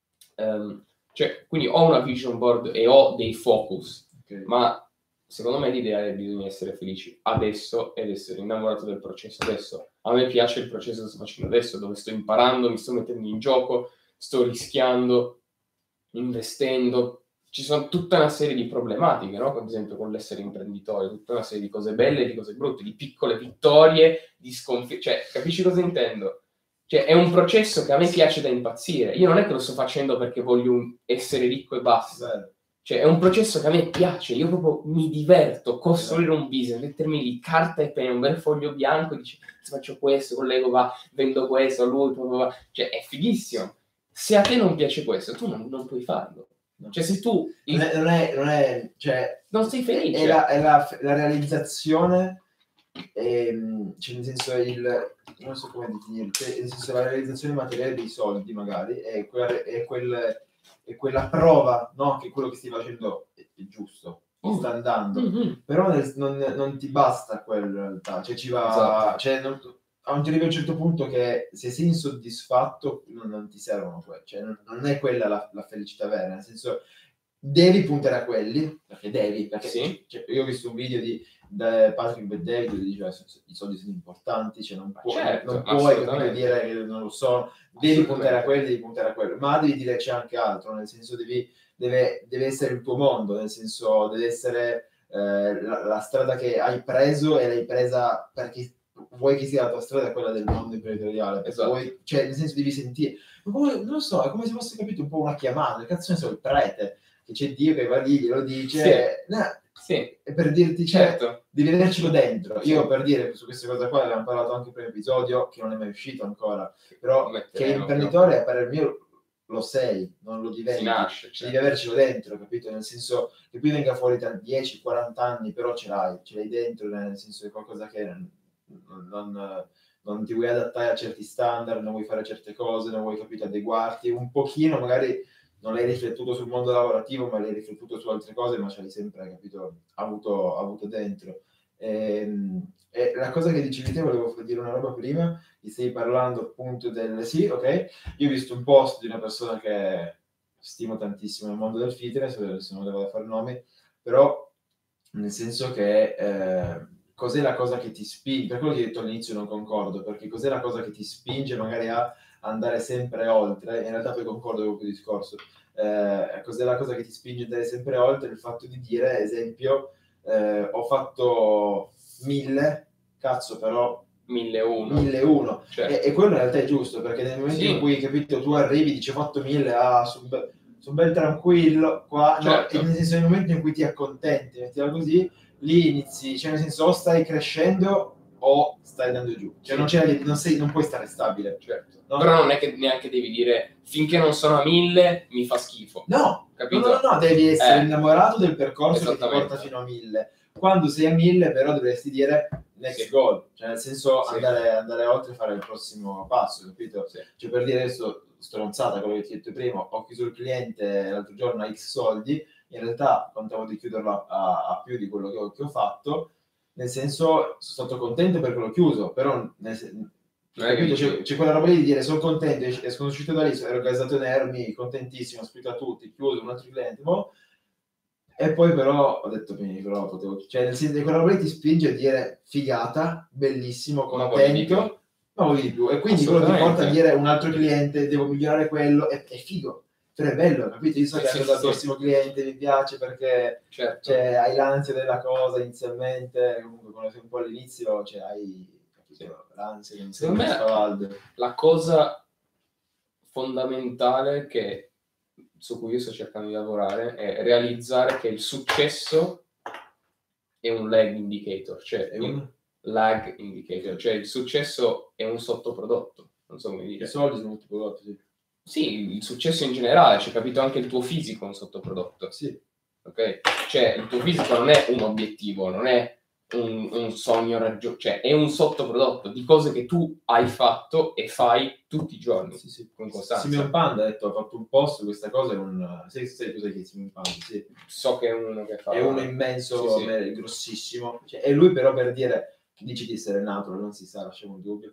Um, cioè, quindi ho una vision board e ho dei focus, okay. Ma secondo me l'idea è che bisogna essere felici adesso ed essere innamorato del processo adesso. A me piace il processo che sto facendo adesso, dove sto imparando, mi sto mettendo in gioco, sto rischiando, investendo. Ci sono tutta una serie di problematiche, no? Ad esempio con l'essere imprenditore, tutta una serie di cose belle e di cose brutte, di piccole vittorie, di sconfitte. Cioè, capisci cosa intendo? Cioè, è un processo che a me piace da impazzire. Io non è che lo sto facendo perché voglio essere ricco e basta. Cioè, è un processo che a me piace. Io proprio mi diverto, costruire un business, mettermi lì, carta e penna, un bel foglio bianco, e dici, faccio questo, collego va, vendo questo, lui, va. Cioè, è fighissimo. Se a te non piace questo, tu non, non puoi farlo. No. Cioè, se tu... Non è, non è, non è cioè... Non sei felice. È la, è la, la realizzazione... Ehm, cioè nel senso il non so come definirlo, cioè, nel senso la realizzazione materiale dei soldi magari è quella, è quel, è quella prova, no? Che quello che stai facendo è, è giusto, oh. sta andando, mm-hmm. Però nel, non, non ti basta quello in realtà, cioè ci va, esatto. Cioè non, a un arrivi a un certo punto che se sei insoddisfatto non, non ti servono quelli, cioè non, non è quella la, la felicità vera, nel senso devi puntare a quelli, perché devi, perché sì. Cioè, io ho visto un video di Patrick Bet-David che diceva che i soldi sono importanti, cioè non, può, certo, non puoi capito, dire che non lo so, devi puntare a quelli, devi puntare a quello, ma devi dire c'è anche altro, nel senso devi, deve, deve essere il tuo mondo, nel senso deve essere eh, la, la strada che hai preso e l'hai presa perché vuoi che sia la tua strada quella del mondo imprenditoriale, esatto. Vuoi, cioè nel senso devi sentire, come, non lo so, è come se fosse capito un po' una chiamata, che cazzo ne so, il prete, che c'è Dio che va lì, glielo dice, sì. No, sì. E per dirti, certo, cioè, devi vedercelo dentro. Sì. Io per dire su queste cose qua abbiamo parlato anche per un episodio che non è mai uscito ancora, però che l'imprenditore a parer mio lo sei, non lo diventi, nasce, certo. Devi avercelo dentro, capito? Nel senso che poi venga fuori tra dieci quaranta anni, però ce l'hai, ce l'hai dentro, nel senso che è qualcosa che non, non, non ti vuoi adattare a certi standard, non vuoi fare certe cose, non vuoi, capito, adeguarti un pochino, magari non l'hai riflettuto sul mondo lavorativo, ma l'hai riflettuto su altre cose, ma ce l'hai sempre, capito, avuto, avuto dentro. E, e la cosa che dicevi te, volevo dire una roba prima, ti stai parlando appunto del... Sì, ok, io ho visto un post di una persona che stimo tantissimo nel mondo del fitness, se non devo fare nomi, però nel senso che eh, cos'è la cosa che ti spinge, per quello che hai detto all'inizio non concordo, perché cos'è la cosa che ti spinge magari a andare sempre oltre, in realtà poi concordo con quel discorso, eh, cos'è la cosa che ti spinge ad andare sempre oltre, il fatto di dire, esempio, eh, ho fatto mille, cazzo però mille e uno, mille e uno. Certo. E, e quello in realtà è giusto, perché nel momento sì. in cui, capito, tu arrivi, dici ho fatto mille, ah, sono be- son bel tranquillo, qua, certo. no? E nel senso, nel momento in cui ti accontenti, mettiamo così, lì inizi, cioè nel senso o stai crescendo o stai andando giù, cioè sì. non, c'è, non, sei, non puoi stare stabile, certo. No? Però non è che neanche devi dire finché non sono a mille mi fa schifo, no, capito? No, no, no, devi essere eh. innamorato del percorso che ti porta fino a mille. Quando sei a mille però dovresti dire next sì. goal, cioè nel senso sì. andare, andare oltre e fare il prossimo passo, capito? Sì. Cioè per dire adesso stronzata, quello che ti ho detto prima, ho chiuso il cliente l'altro giorno a X soldi, in realtà contavo di chiuderlo a, a, a più di quello che ho, che ho fatto, nel senso sono stato contento perché l'ho chiuso, però nel, capito? C'è, c'è quella roba lì di dire sono contento e sono uscito da lì, ero gasato in Ermi, contentissimo, ho scritto a tutti, chiuso un altro cliente, boh. E poi però ho detto quindi però potevo, cioè nel senso che quella roba lì ti spinge a dire figata, bellissimo, contento, ma voglio di più, e quindi quello ti porta a dire un altro cliente, devo migliorare quello, è, è figo, però è bello, capito? Io so che sì, arrivo dal sì. prossimo cliente, mi piace perché certo. cioè, hai l'ansia della cosa inizialmente, comunque quando sei un po' all'inizio, cioè hai... l'ansia che non secondo me la cosa fondamentale che, su cui io sto cercando di lavorare è realizzare che il successo è un lag indicator, cioè è un lag indicator, cioè il successo è un sottoprodotto, non so come dire. I soldi sono tutti prodotti, sì. Sì, il successo in generale, c'è capito anche il tuo fisico è un sottoprodotto. Sì. Ok? Cioè il tuo fisico non è un obiettivo, non è un, un sogno raggiunto, cioè è un sottoprodotto di cose che tu hai fatto e fai tutti i giorni. Sì, sì. Con costanza. Simeon Panda ha detto, ha fatto un post, questa cosa è un... Sai, sai cos'è che è Simeon Panda? Sì. So che è uno che fa... È uno immenso, sì, sì. grossissimo. Cioè, e lui però per dire... Dice di essere natural, non si sa, lasciamo il dubbio.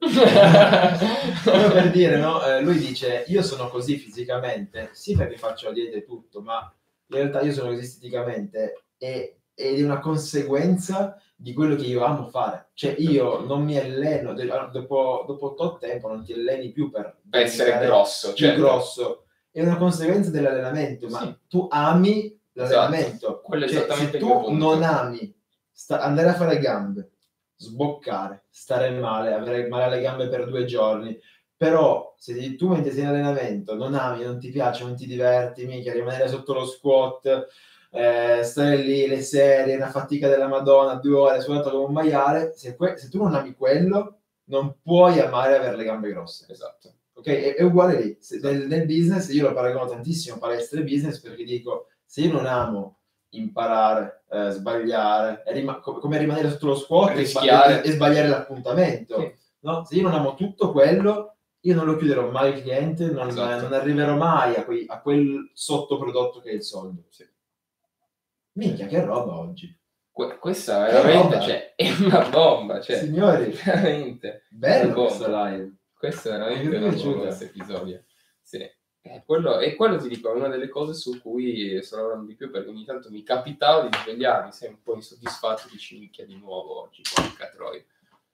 Però per dire, no? Eh, lui dice, io sono così fisicamente, sì perché faccio la dieta e tutto, ma in realtà io sono così esteticamente e, ed è una conseguenza di quello che io amo fare. Cioè io non mi alleno, dopo, dopo tot tempo non ti alleni più per, per essere grosso. Più certo. grosso. È una conseguenza dell'allenamento, ma sì. Tu ami l'allenamento. Esatto. Cioè, se tu non ami sta, andare a fare gambe, sboccare, stare male, avere male alle gambe per due giorni, però se tu mentre sei in allenamento non ami, non ti piace, non ti diverti, mica rimanere sotto lo squat, eh, stare lì le serie, una fatica della Madonna, due ore suonato come un maiale, se, que- se tu non ami quello non puoi amare avere le gambe grosse. Esatto. Ok, è, è uguale lì. Se, nel, nel business io lo paragono tantissimo palestra e business, perché dico, se io non amo imparare, eh, sbagliare, rima- com- come rimanere sotto lo squat e, sba- e sbagliare l'appuntamento, sì. No? Se io non amo tutto quello, io non lo chiuderò mai il cliente, non, esatto. non arriverò mai a, quei, a quel sottoprodotto che è il soldo. Sì. Minchia, che roba oggi. Que- questa veramente cioè, è una bomba, cioè, signori, veramente bello questa live. Questo è veramente una bomba, questo episodio. Sì. Eh, quello, e quello ti dico, è una delle cose su cui sto lavorando di più, perché ogni tanto mi capitava di svegliarmi, sei un po' insoddisfatto, dici minchia di nuovo oggi, porca troia.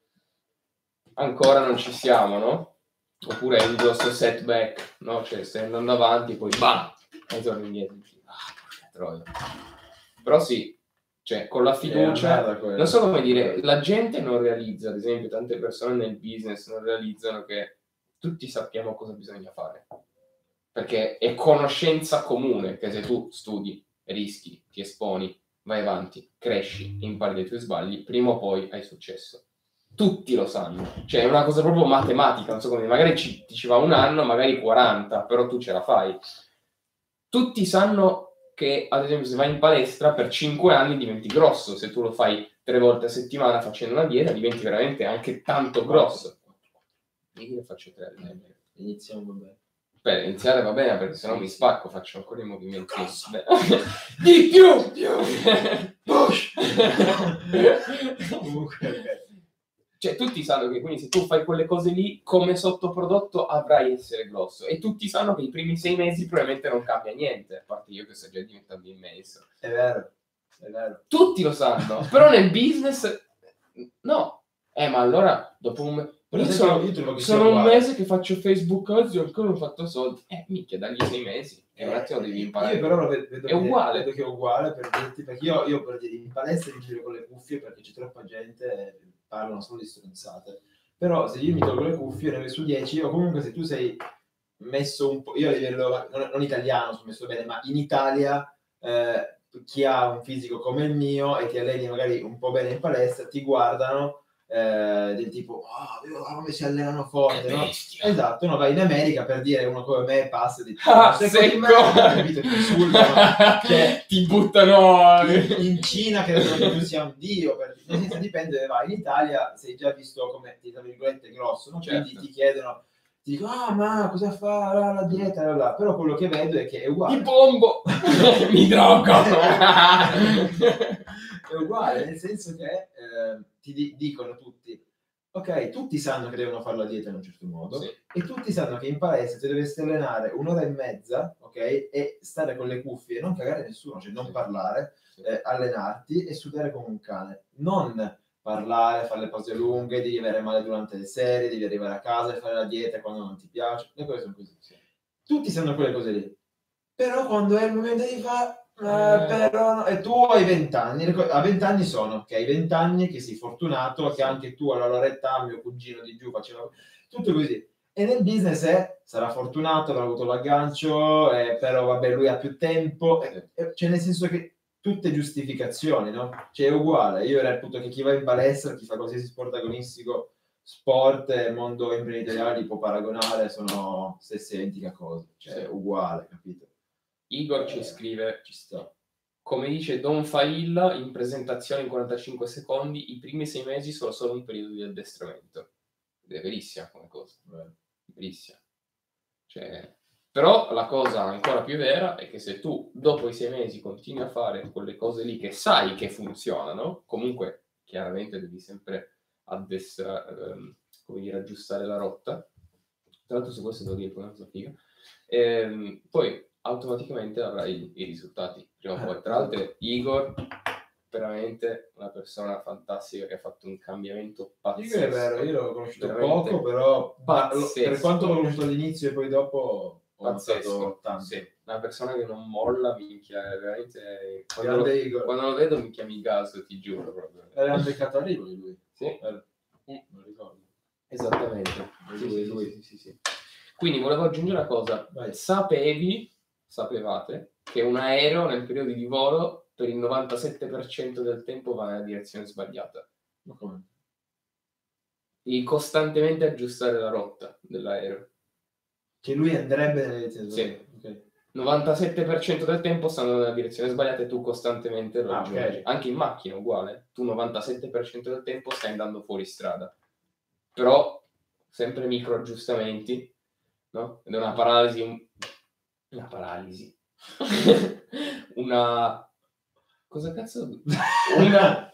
Ancora non ci siamo, no? Oppure hai un grosso setback, no? Cioè stai andando avanti, poi bam, e torni indietro, dici, ah, porca troia. Però sì, cioè con la fiducia, non so come dire, la gente non realizza, ad esempio tante persone nel business non realizzano che tutti sappiamo cosa bisogna fare. Perché è conoscenza comune che se tu studi, rischi, ti esponi, vai avanti, cresci, impari dai tuoi sbagli, prima o poi hai successo. Tutti lo sanno, cioè è una cosa proprio matematica, non so come dire, magari ci, ti ci va un anno, magari quaranta, però tu ce la fai. Tutti sanno che, ad esempio, se vai in palestra per cinque anni diventi grosso, se tu lo fai tre volte a settimana facendo una dieta diventi veramente anche tanto grosso. Io ne faccio tre almeno. Iniziamo bene. Per iniziare va bene, perché sennò mi spacco, faccio ancora i movimenti. Di più! più. Push! Comunque, cioè tutti sanno che quindi se tu fai quelle cose lì, come sottoprodotto avrai essere grosso. E tutti sanno che i primi sei mesi probabilmente non cambia niente, a parte io che sto già diventando immenso. È vero, è vero. Tutti lo sanno, però nel business no. Eh, ma allora dopo un mese... Io sono, io sono un mese che faccio Facebook oggi e ancora non ho fatto soldi. Eh, minchia, dagli sei mesi. E un attimo devi imparare. Io però lo vedo, vedo è uguale. Vedo che è uguale per dirti, perché io, io per dire, in palestra mi giro con le cuffie perché c'è troppa gente e parlano solo di stronzate. Però se io mi tolgo le cuffie, nove su dieci, o comunque se tu sei messo un po'... Io a livello, non, non italiano, sono messo bene, ma in Italia... Eh, chi ha un fisico come il mio e ti alleni magari un po' bene in palestra, ti guardano eh, del tipo, oh, come si allenano forte, no? Esatto, no, vai in America per dire uno come me passa di ah, secco, capito, ti insultano, cioè, ti buttano in, in Cina credono che tu sia un dio, perché senza dipende dove vai. In Italia sei già visto come, tra virgolette, grosso, no? Certo. Quindi ti chiedono, ti dico, ah, ma cosa fa la, la dieta, bla bla. Però quello che vedo è che è uguale. Ti bombo, mi drogo. È uguale, nel senso che eh, ti di- dicono tutti, ok, tutti sanno che devono fare la dieta in un certo modo, sì. E tutti sanno che in palestra ti dovresti allenare un'ora e mezza, ok, e stare con le cuffie, non cagare nessuno, cioè non sì. parlare, sì. Eh, allenarti e sudare come un cane, non parlare, fare le pause lunghe, devi avere male durante le serie, devi arrivare a casa e fare la dieta quando non ti piace, le cose sono così. Sì. Tutti sanno quelle cose lì, però quando è il momento di fare, eh, però no. E tu hai vent'anni, a vent'anni sono, ok, vent'anni che sei fortunato, sì. Che anche tu alla loro età, mio cugino di giù faceva tutto così, E nel business è, sarà fortunato, avrà avuto l'aggancio, eh, però vabbè, lui ha più tempo, eh, eh, cioè nel senso che tutte giustificazioni, no? Cioè è uguale, io reputo che chi va in palestra, chi fa qualsiasi sport agonistico, sport e mondo imprenditoriale li può paragonare, sono stesse identiche cose, cioè è uguale, capito? Igor eh, ci scrive, ci sta. Come dice Don Failla in presentazione in quarantacinque secondi, i primi sei mesi sono solo un periodo di addestramento. Ed è verissima come cosa. Beh. Verissima. Cioè, però la cosa ancora più vera è che se tu dopo i sei mesi continui a fare quelle cose lì che sai che funzionano, comunque chiaramente devi sempre addestrare, ehm, come dire, aggiustare la rotta. Tra l'altro su questo devo dire una cosa figa. Ehm, poi automaticamente avrai i risultati prima o poi. Tra l'altro Igor veramente una persona fantastica che ha fatto un cambiamento pazzesco. Igor è vero, io l'ho conosciuto veramente poco, però pazzesco. Per quanto l'ho conosciuto all'inizio e poi dopo ho pazzesco, notato tanto. sì, una persona che non molla, minchia, è veramente quando Grande lo, Igor. quando lo vedo mi chiami gas, ti giuro proprio. Era un peccato arrivo di lui. Sì. Eh, non ricordo. Esattamente. Lui, Sì, lui. sì, sì, sì. Quindi volevo aggiungere una cosa. Vai. Sapevi, sapevate, che un aereo nel periodo di volo per il novantasette per cento del tempo va nella direzione sbagliata? Ma come? Devi costantemente aggiustare la rotta dell'aereo. Che lui andrebbe nelle direzioni Sì. sbagliate. Okay. novantasette per cento del tempo stanno nella direzione sbagliata e tu costantemente lo Ah, aggiungi. okay. Anche in macchina uguale. Tu novantasette per cento del tempo stai andando fuori strada. Però sempre micro aggiustamenti, no? Ed è una paralisi un... una paralisi. una cosa cazzo? Una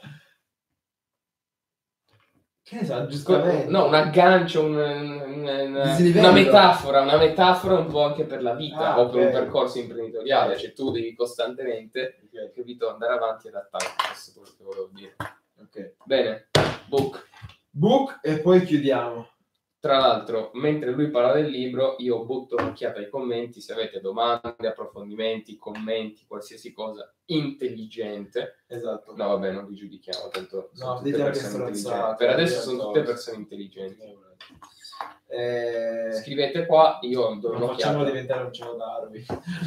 Che ne so, aggiustamento. No, un aggancio, un, un, un, Dislivello. una metafora, una metafora un po' anche per la vita Ah, o per okay. un percorso imprenditoriale, Okay. cioè tu devi costantemente, Okay. capito, andare avanti e adattarti. Questo è quello che volevo dire. Ok. Bene, book. Book e poi chiudiamo. Tra l'altro, mentre lui parla del libro, io butto un'occhiata ai commenti, se avete domande, approfondimenti, commenti, qualsiasi cosa intelligente. Esatto. No, vabbè, non vi giudichiamo, tanto sono No, tutte dite anche persone intelligenti. stronzate, Per adesso dite sono cose. tutte persone intelligenti. Eh... Scrivete qua, io do Non un'occhiata. facciamo diventare un cielo Darwin.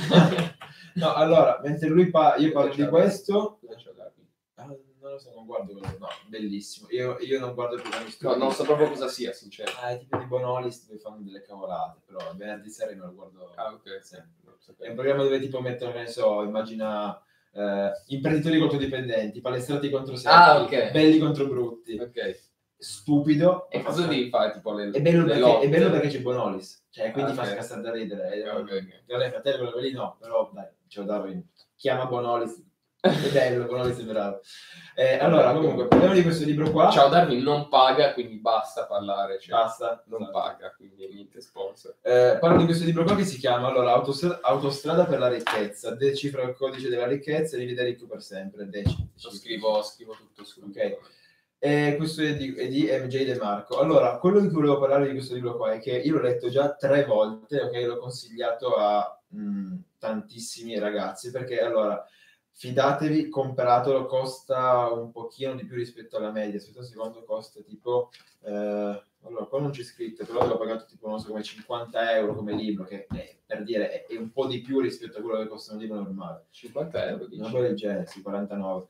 No, allora, mentre lui pa- io parlo di questo... Ah, non lo so, non guardo quello. No, bellissimo. Io, io non guardo più questo. No, non so proprio cosa sia, sincero. Ah, è tipo di Bonolis dove fanno delle cavolate, però venerdì sera io non lo guardo. Ah, ok. Sì. È un programma dove tipo mettono, che ne so, immagina eh, imprenditori contro dipendenti, palestrati contro secchi, Ah, ok. belli contro brutti. Ok. Stupido. E cosa devi fare? Tipo le, è, bello le perché, lotte? è bello perché c'è Bonolis, cioè quindi Ah, fa ok. scassare da ridere. Ok, ok. Grande fratello, quello lì no, però dai, ce lo Darwin. Chiama Bonolis. È bello, Bonolis è bravo. Eh, allora, comunque, parliamo di questo libro qua. Ciao Darwin non paga, quindi basta parlare. Cioè, Basta. non esatto. paga, quindi niente sponsor. Eh, parlo di questo libro qua che si chiama allora, Autostrada, Autostrada per la ricchezza, decifra il codice della ricchezza e diventa ricco per sempre. Deci, Lo scrivo, scrivo tutto su. Ok. E questo è di, è di M J De Marco. Allora, quello di cui volevo parlare di questo libro qua è che io l'ho letto già tre volte, ok? L'ho consigliato a mh, tantissimi ragazzi perché allora fidatevi, compratelo, costa un pochino di più rispetto alla media. Aspetta un secondo, costa tipo eh, allora qua non c'è scritto, però l'ho pagato tipo non so come cinquanta euro come libro, che è, per dire è, è un po' di più rispetto a quello che costa un libro normale. cinquanta euro dici? Una cosa del genere, sì, quarantanove.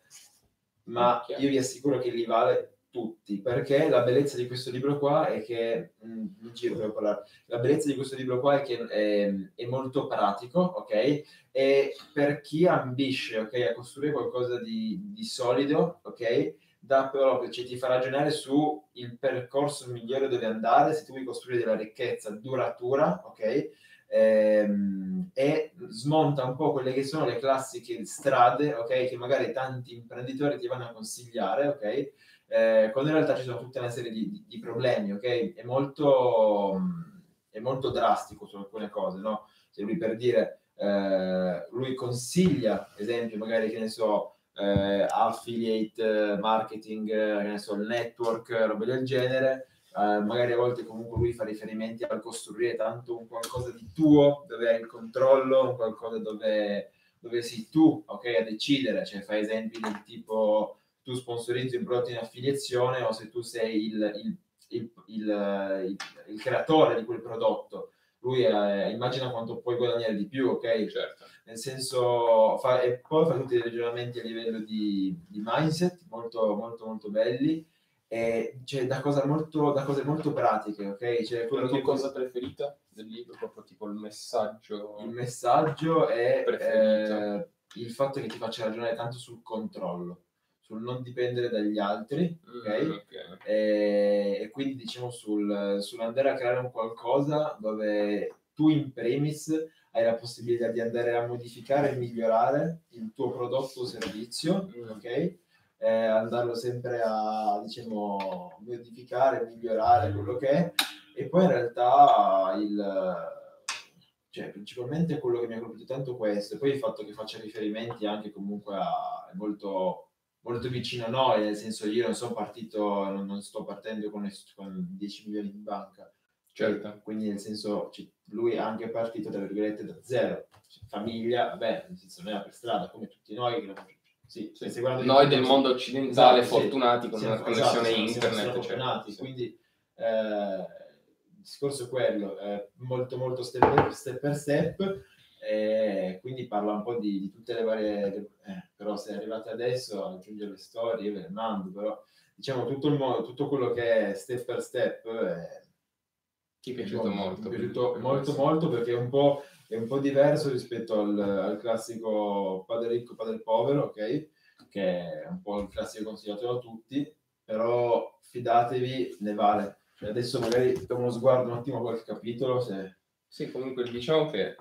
Ma okay. io vi assicuro che li vale tutti, perché la bellezza di questo libro qua è che mh, mi giro per parlare. La bellezza di questo libro qua è che è, è molto pratico, ok? E per chi ambisce, ok, a costruire qualcosa di, di solido, ok? Da proprio, cioè, ti fa ragionare su il percorso migliore dove andare se tu vuoi costruire della ricchezza duratura, ok? Ehm, e smonta un po' quelle che sono le classiche strade, ok? Che magari tanti imprenditori ti vanno a consigliare, ok? Eh, quando in realtà ci sono tutta una serie di, di, di problemi, ok? È molto, è molto drastico su alcune cose, no? Cioè lui per dire, eh, lui consiglia, esempio, magari, che ne so, eh, affiliate marketing, che ne so, il network, robe del genere. Uh, magari a volte comunque lui fa riferimenti al costruire tanto un qualcosa di tuo, dove hai il controllo, un qualcosa dove, dove sei tu, ok, a decidere, cioè fai esempi del tipo tu sponsorizzi un prodotto in affiliazione o se tu sei il, il, il, il, il, il creatore di quel prodotto. Lui eh, immagina quanto puoi guadagnare di più, ok? Certo. Nel senso, fa, e poi fa tutti dei ragionamenti a livello di, di mindset molto, molto, molto belli, e cioè, da, cosa molto, da cose molto pratiche, ok? Cioè, quello La tua che cosa preferita del libro, proprio tipo il messaggio? Il messaggio è preferito. eh, il fatto che ti faccia ragionare tanto sul controllo, sul non dipendere dagli altri, ok? Mm, okay. E, e quindi diciamo sul, sull'andare a creare un qualcosa dove tu in primis hai la possibilità di andare a modificare e migliorare il tuo prodotto o servizio, Mm. ok? Eh, andarlo sempre a, diciamo, modificare, migliorare quello che è, e poi in realtà il, cioè, principalmente quello che mi ha colpito tanto questo, e poi il fatto che faccia riferimenti anche comunque a molto, molto vicino a noi, nel senso io non sono partito, non, non sto partendo con, con dieci milioni in banca, Certo. quindi nel senso cioè, lui è anche partito tra virgolette da zero, cioè, famiglia, vabbè, nel senso non era per strada come tutti noi che sì, sì. Se guardi noi tutto, del sì. mondo occidentale Esatto, fortunati sì. con Siamo, una connessione esatto, siamo, internet, siamo, siamo certo, fortunati, sì. quindi eh, il discorso è quello, eh, molto molto step, step per step, eh, quindi parla un po' di, di tutte le varie, eh, però se arrivate adesso a aggiungere le storie io ve le mando, però diciamo tutto, il modo, tutto quello che è step per step eh, ti è piaciuto buono, molto? mi è piaciuto per molto questo. molto perché è un po', è un po' diverso rispetto al, al classico padre ricco, padre povero, ok? Che è un po' il classico consigliato da tutti, però fidatevi, ne vale. Cioè, adesso magari do uno sguardo un attimo a qualche capitolo. Se... Sì, comunque diciamo che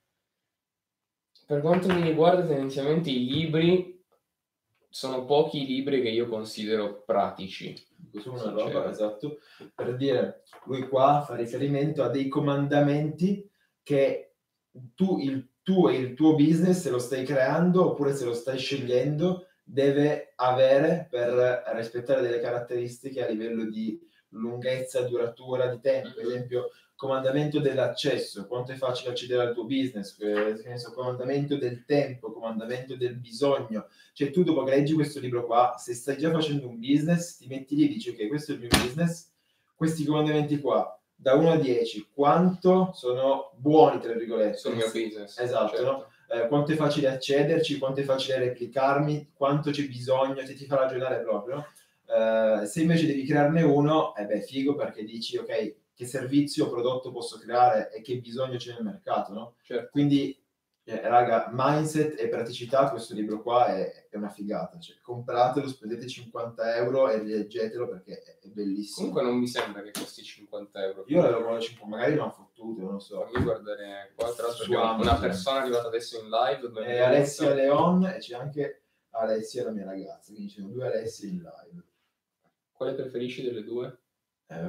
per quanto mi riguarda tendenzialmente i libri sono pochi i libri che io considero pratici. Su una roba, esatto, per dire, lui qua fa riferimento a dei comandamenti che tu, il tuo e il tuo business, se lo stai creando oppure se lo stai scegliendo, deve avere per rispettare delle caratteristiche a livello di lunghezza, duratura di tempo. Per esempio, comandamento dell'accesso, quanto è facile accedere al tuo business, eh, senso, comandamento del tempo, comandamento del bisogno. Cioè tu dopo che leggi questo libro qua, se stai già facendo un business, ti metti lì e dici ok, questo è il mio business, questi comandamenti qua, da uno a dieci, quanto sono buoni, tra virgolette. Sul mio business. Esatto, certo. no? Eh, quanto è facile accederci, quanto è facile replicarmi, quanto c'è bisogno, se ti fa ragionare proprio. Eh, se invece devi crearne uno, eh beh, figo, perché dici ok, che servizio o prodotto posso creare e che bisogno c'è nel mercato, no? Certo. Quindi, eh, raga, mindset e praticità, questo libro qua è, è una figata. Cioè, compratelo, spendete cinquanta euro e leggetelo perché è, è bellissimo. Comunque non mi sembra che costi cinquanta euro. Io l'avevo con cinquanta, magari mi hanno fottuto, non lo so. Fammi guardare qua, tra l'altro Su abbiamo Amazon. una persona arrivata adesso in live. È Alessia Leon e c'è anche Alessia, la mia ragazza, quindi ci sono due Alessie in live. Quale preferisci delle due? Eh,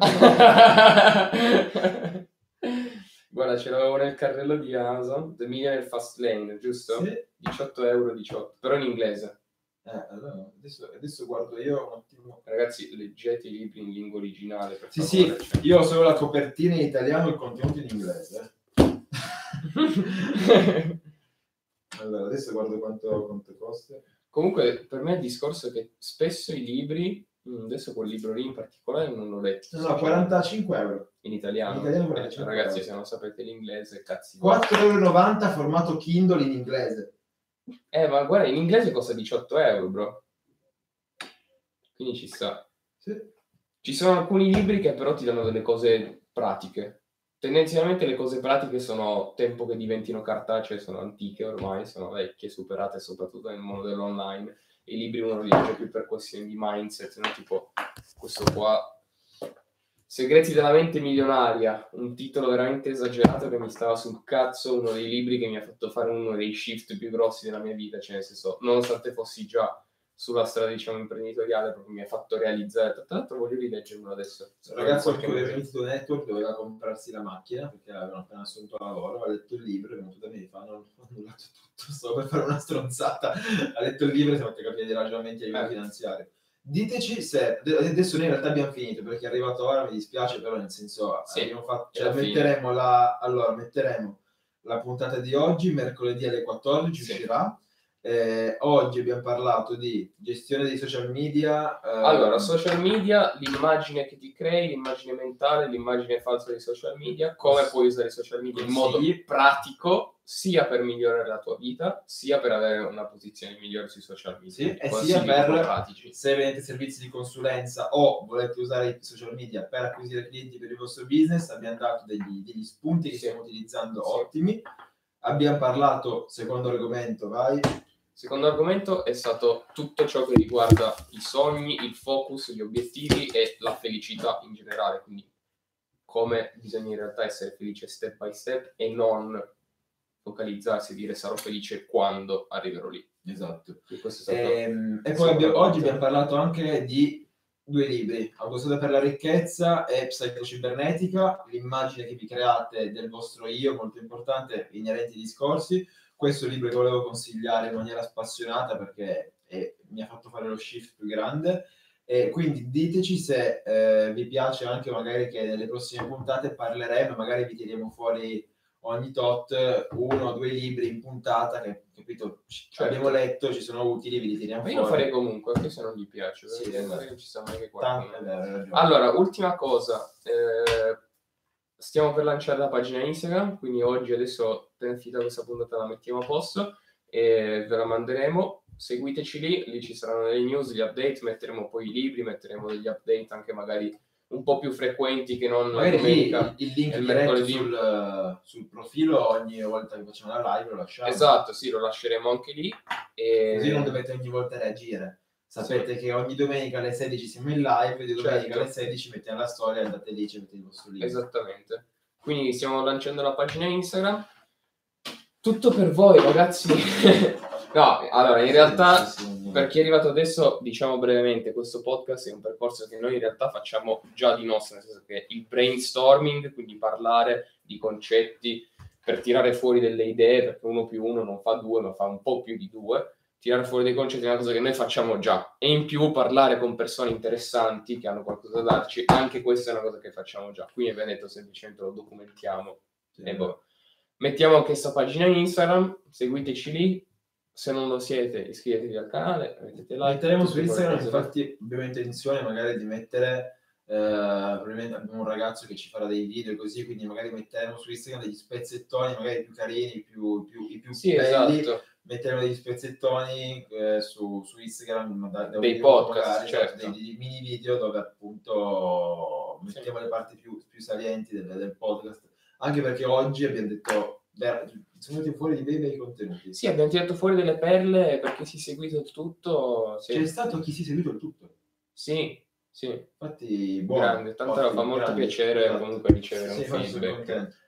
Guarda, ce l'avevo nel carrello di Amazon, The Millionaire Fast Lane, giusto? Sì. diciotto euro diciotto, però in inglese. Eh, allora, adesso, adesso guardo io un attimo. Ragazzi, leggete i libri in lingua originale, per Sì, favore. sì, io ho solo la copertina in italiano e il contenuto in inglese. Allora, adesso guardo quanto, quanto costa. Comunque, per me il discorso è che spesso i libri, adesso quel libro lì in particolare non l'ho letto. No, no, quarantacinque euro. In italiano? In italiano eh, quarantacinque ragazzi, euro. se non sapete l'inglese, cazzi. quattro euro e novanta formato Kindle in inglese. Eh, ma guarda, in inglese costa diciotto euro, bro. Quindi ci sta. Sì. Ci sono alcuni libri che però ti danno delle cose pratiche. Tendenzialmente le cose pratiche sono tempo che diventino cartacee, sono antiche ormai, sono vecchie, superate soprattutto nel mondo dell'online. I libri uno li legge più per questioni di mindset, no? Tipo questo qua, Segreti della mente milionaria, un titolo veramente esagerato che mi stava sul cazzo, uno dei libri che mi ha fatto fare uno dei shift più grossi della mia vita, cioè nel senso, nonostante fossi già sulla strada, diciamo, imprenditoriale, proprio mi ha fatto realizzare. Tra l'altro voglio rileggermelo adesso. Il ragazzo che aveva iniziato Network doveva comprarsi la macchina perché avevano appena assunto a lavoro, ha letto il libro, è venuto da me e fa, non ho annullato tutto, sto per fare una stronzata. Ha letto il libro e si è fatto capire dei ragionamenti a livello Eh. finanziario. Diteci se, adesso noi in realtà abbiamo finito perché è arrivato ora, mi dispiace, però nel senso, Sì, abbiamo fatto, è la cioè, metteremo la, allora metteremo la puntata di oggi, mercoledì alle quattordici Sì. uscirà. Eh, oggi abbiamo parlato di gestione dei social media. Eh, allora, social media, l'immagine che ti crei, l'immagine mentale, l'immagine falsa dei social media, come Cons- puoi usare i social media in modo consigli. pratico, sia per migliorare la tua vita, sia per avere una posizione migliore sui social media. Sì, e Consigli sia proprio per pratici. se vendete servizi di consulenza o volete usare i social media per acquisire clienti per il vostro business, abbiamo dato degli, degli spunti che Sì. stiamo utilizzando Sì. ottimi. Abbiamo parlato, secondo argomento, vai. Secondo argomento è stato tutto ciò che riguarda i sogni, il focus, gli obiettivi e la felicità in generale, quindi come bisogna in realtà essere felice step by step e non focalizzarsi e dire sarò felice quando arriverò lì. Esatto. E, questo è stato Ehm, e poi abbiamo, oggi abbiamo parlato anche di due libri, Autostrada per la ricchezza e Psicocibernetica, l'immagine che vi create del vostro io, molto importante, inerenti ai discorsi. Questo è il libro che volevo consigliare in maniera spassionata perché è, mi ha fatto fare lo shift più grande. E quindi diteci se eh, vi piace anche magari che nelle prossime puntate parleremo, magari vi tiriamo fuori ogni tot uno o due libri in puntata che, capito, Certo. abbiamo letto, ci sono utili, vi li tiriamo Ma io fuori. lo farei comunque, anche se non gli piace, Sì, perché esatto. magari ci sta anche qualcuno. Tanto, è vero, hai ragione. Allora, ultima cosa, eh, stiamo per lanciare la pagina Instagram, quindi oggi adesso appena finita questa puntata la mettiamo a posto e ve la manderemo. Seguiteci lì, lì ci saranno le news, gli update, metteremo poi i libri, metteremo degli update anche magari un po' più frequenti che non Magari la domenica. il, il link e il diretto mercoledì. sul, sul profilo ogni volta che facciamo la live lo lasciamo. Esatto, sì, lo lasceremo anche lì. E... Così non dovete ogni volta reagire. Sapete sì. che ogni domenica alle sedici siamo in live, di domenica certo. alle sedici mettiamo la storia, andate lì, ci mettete il vostro libro. Esattamente. Quindi stiamo lanciando la pagina Instagram. Tutto per voi, ragazzi. No, allora, in realtà, per chi è arrivato adesso, diciamo brevemente, questo podcast è un percorso che noi in realtà facciamo già di nostro, nel senso che il brainstorming, quindi parlare di concetti per tirare fuori delle idee, perché uno più uno non fa due, ma fa un po' più di due, tirare fuori dei concetti è una cosa che noi facciamo già, e in più parlare con persone interessanti che hanno qualcosa da darci, anche questa è una cosa che facciamo già. Quindi abbiamo detto semplicemente lo documentiamo sì. e boh. Mettiamo anche questa pagina Instagram, seguiteci lì, se non lo siete iscrivetevi al canale, mettete like. Metteremo su Instagram, infatti abbiamo intenzione magari di mettere, eh, probabilmente abbiamo un ragazzo che ci farà dei video così, quindi magari metteremo su Instagram degli spezzettoni magari più carini, più, più, i più sì, belli, esatto. Metteremo degli spezzettoni eh, su, su Instagram, da, da dei podcast, magari, certo. dei, dei mini video dove appunto mettiamo sì. le parti più, più salienti del, del podcast. Anche perché oggi abbiamo detto, beh, sono venuti fuori dei bei contenuti. Sì, abbiamo tirato fuori delle perle per chi si è seguito il tutto. Sì. C'è stato chi si è seguito il tutto. Sì, sì. Infatti, buono. Grande, tanto fa molto grande, piacere esatto. comunque ricevere sì, un feedback.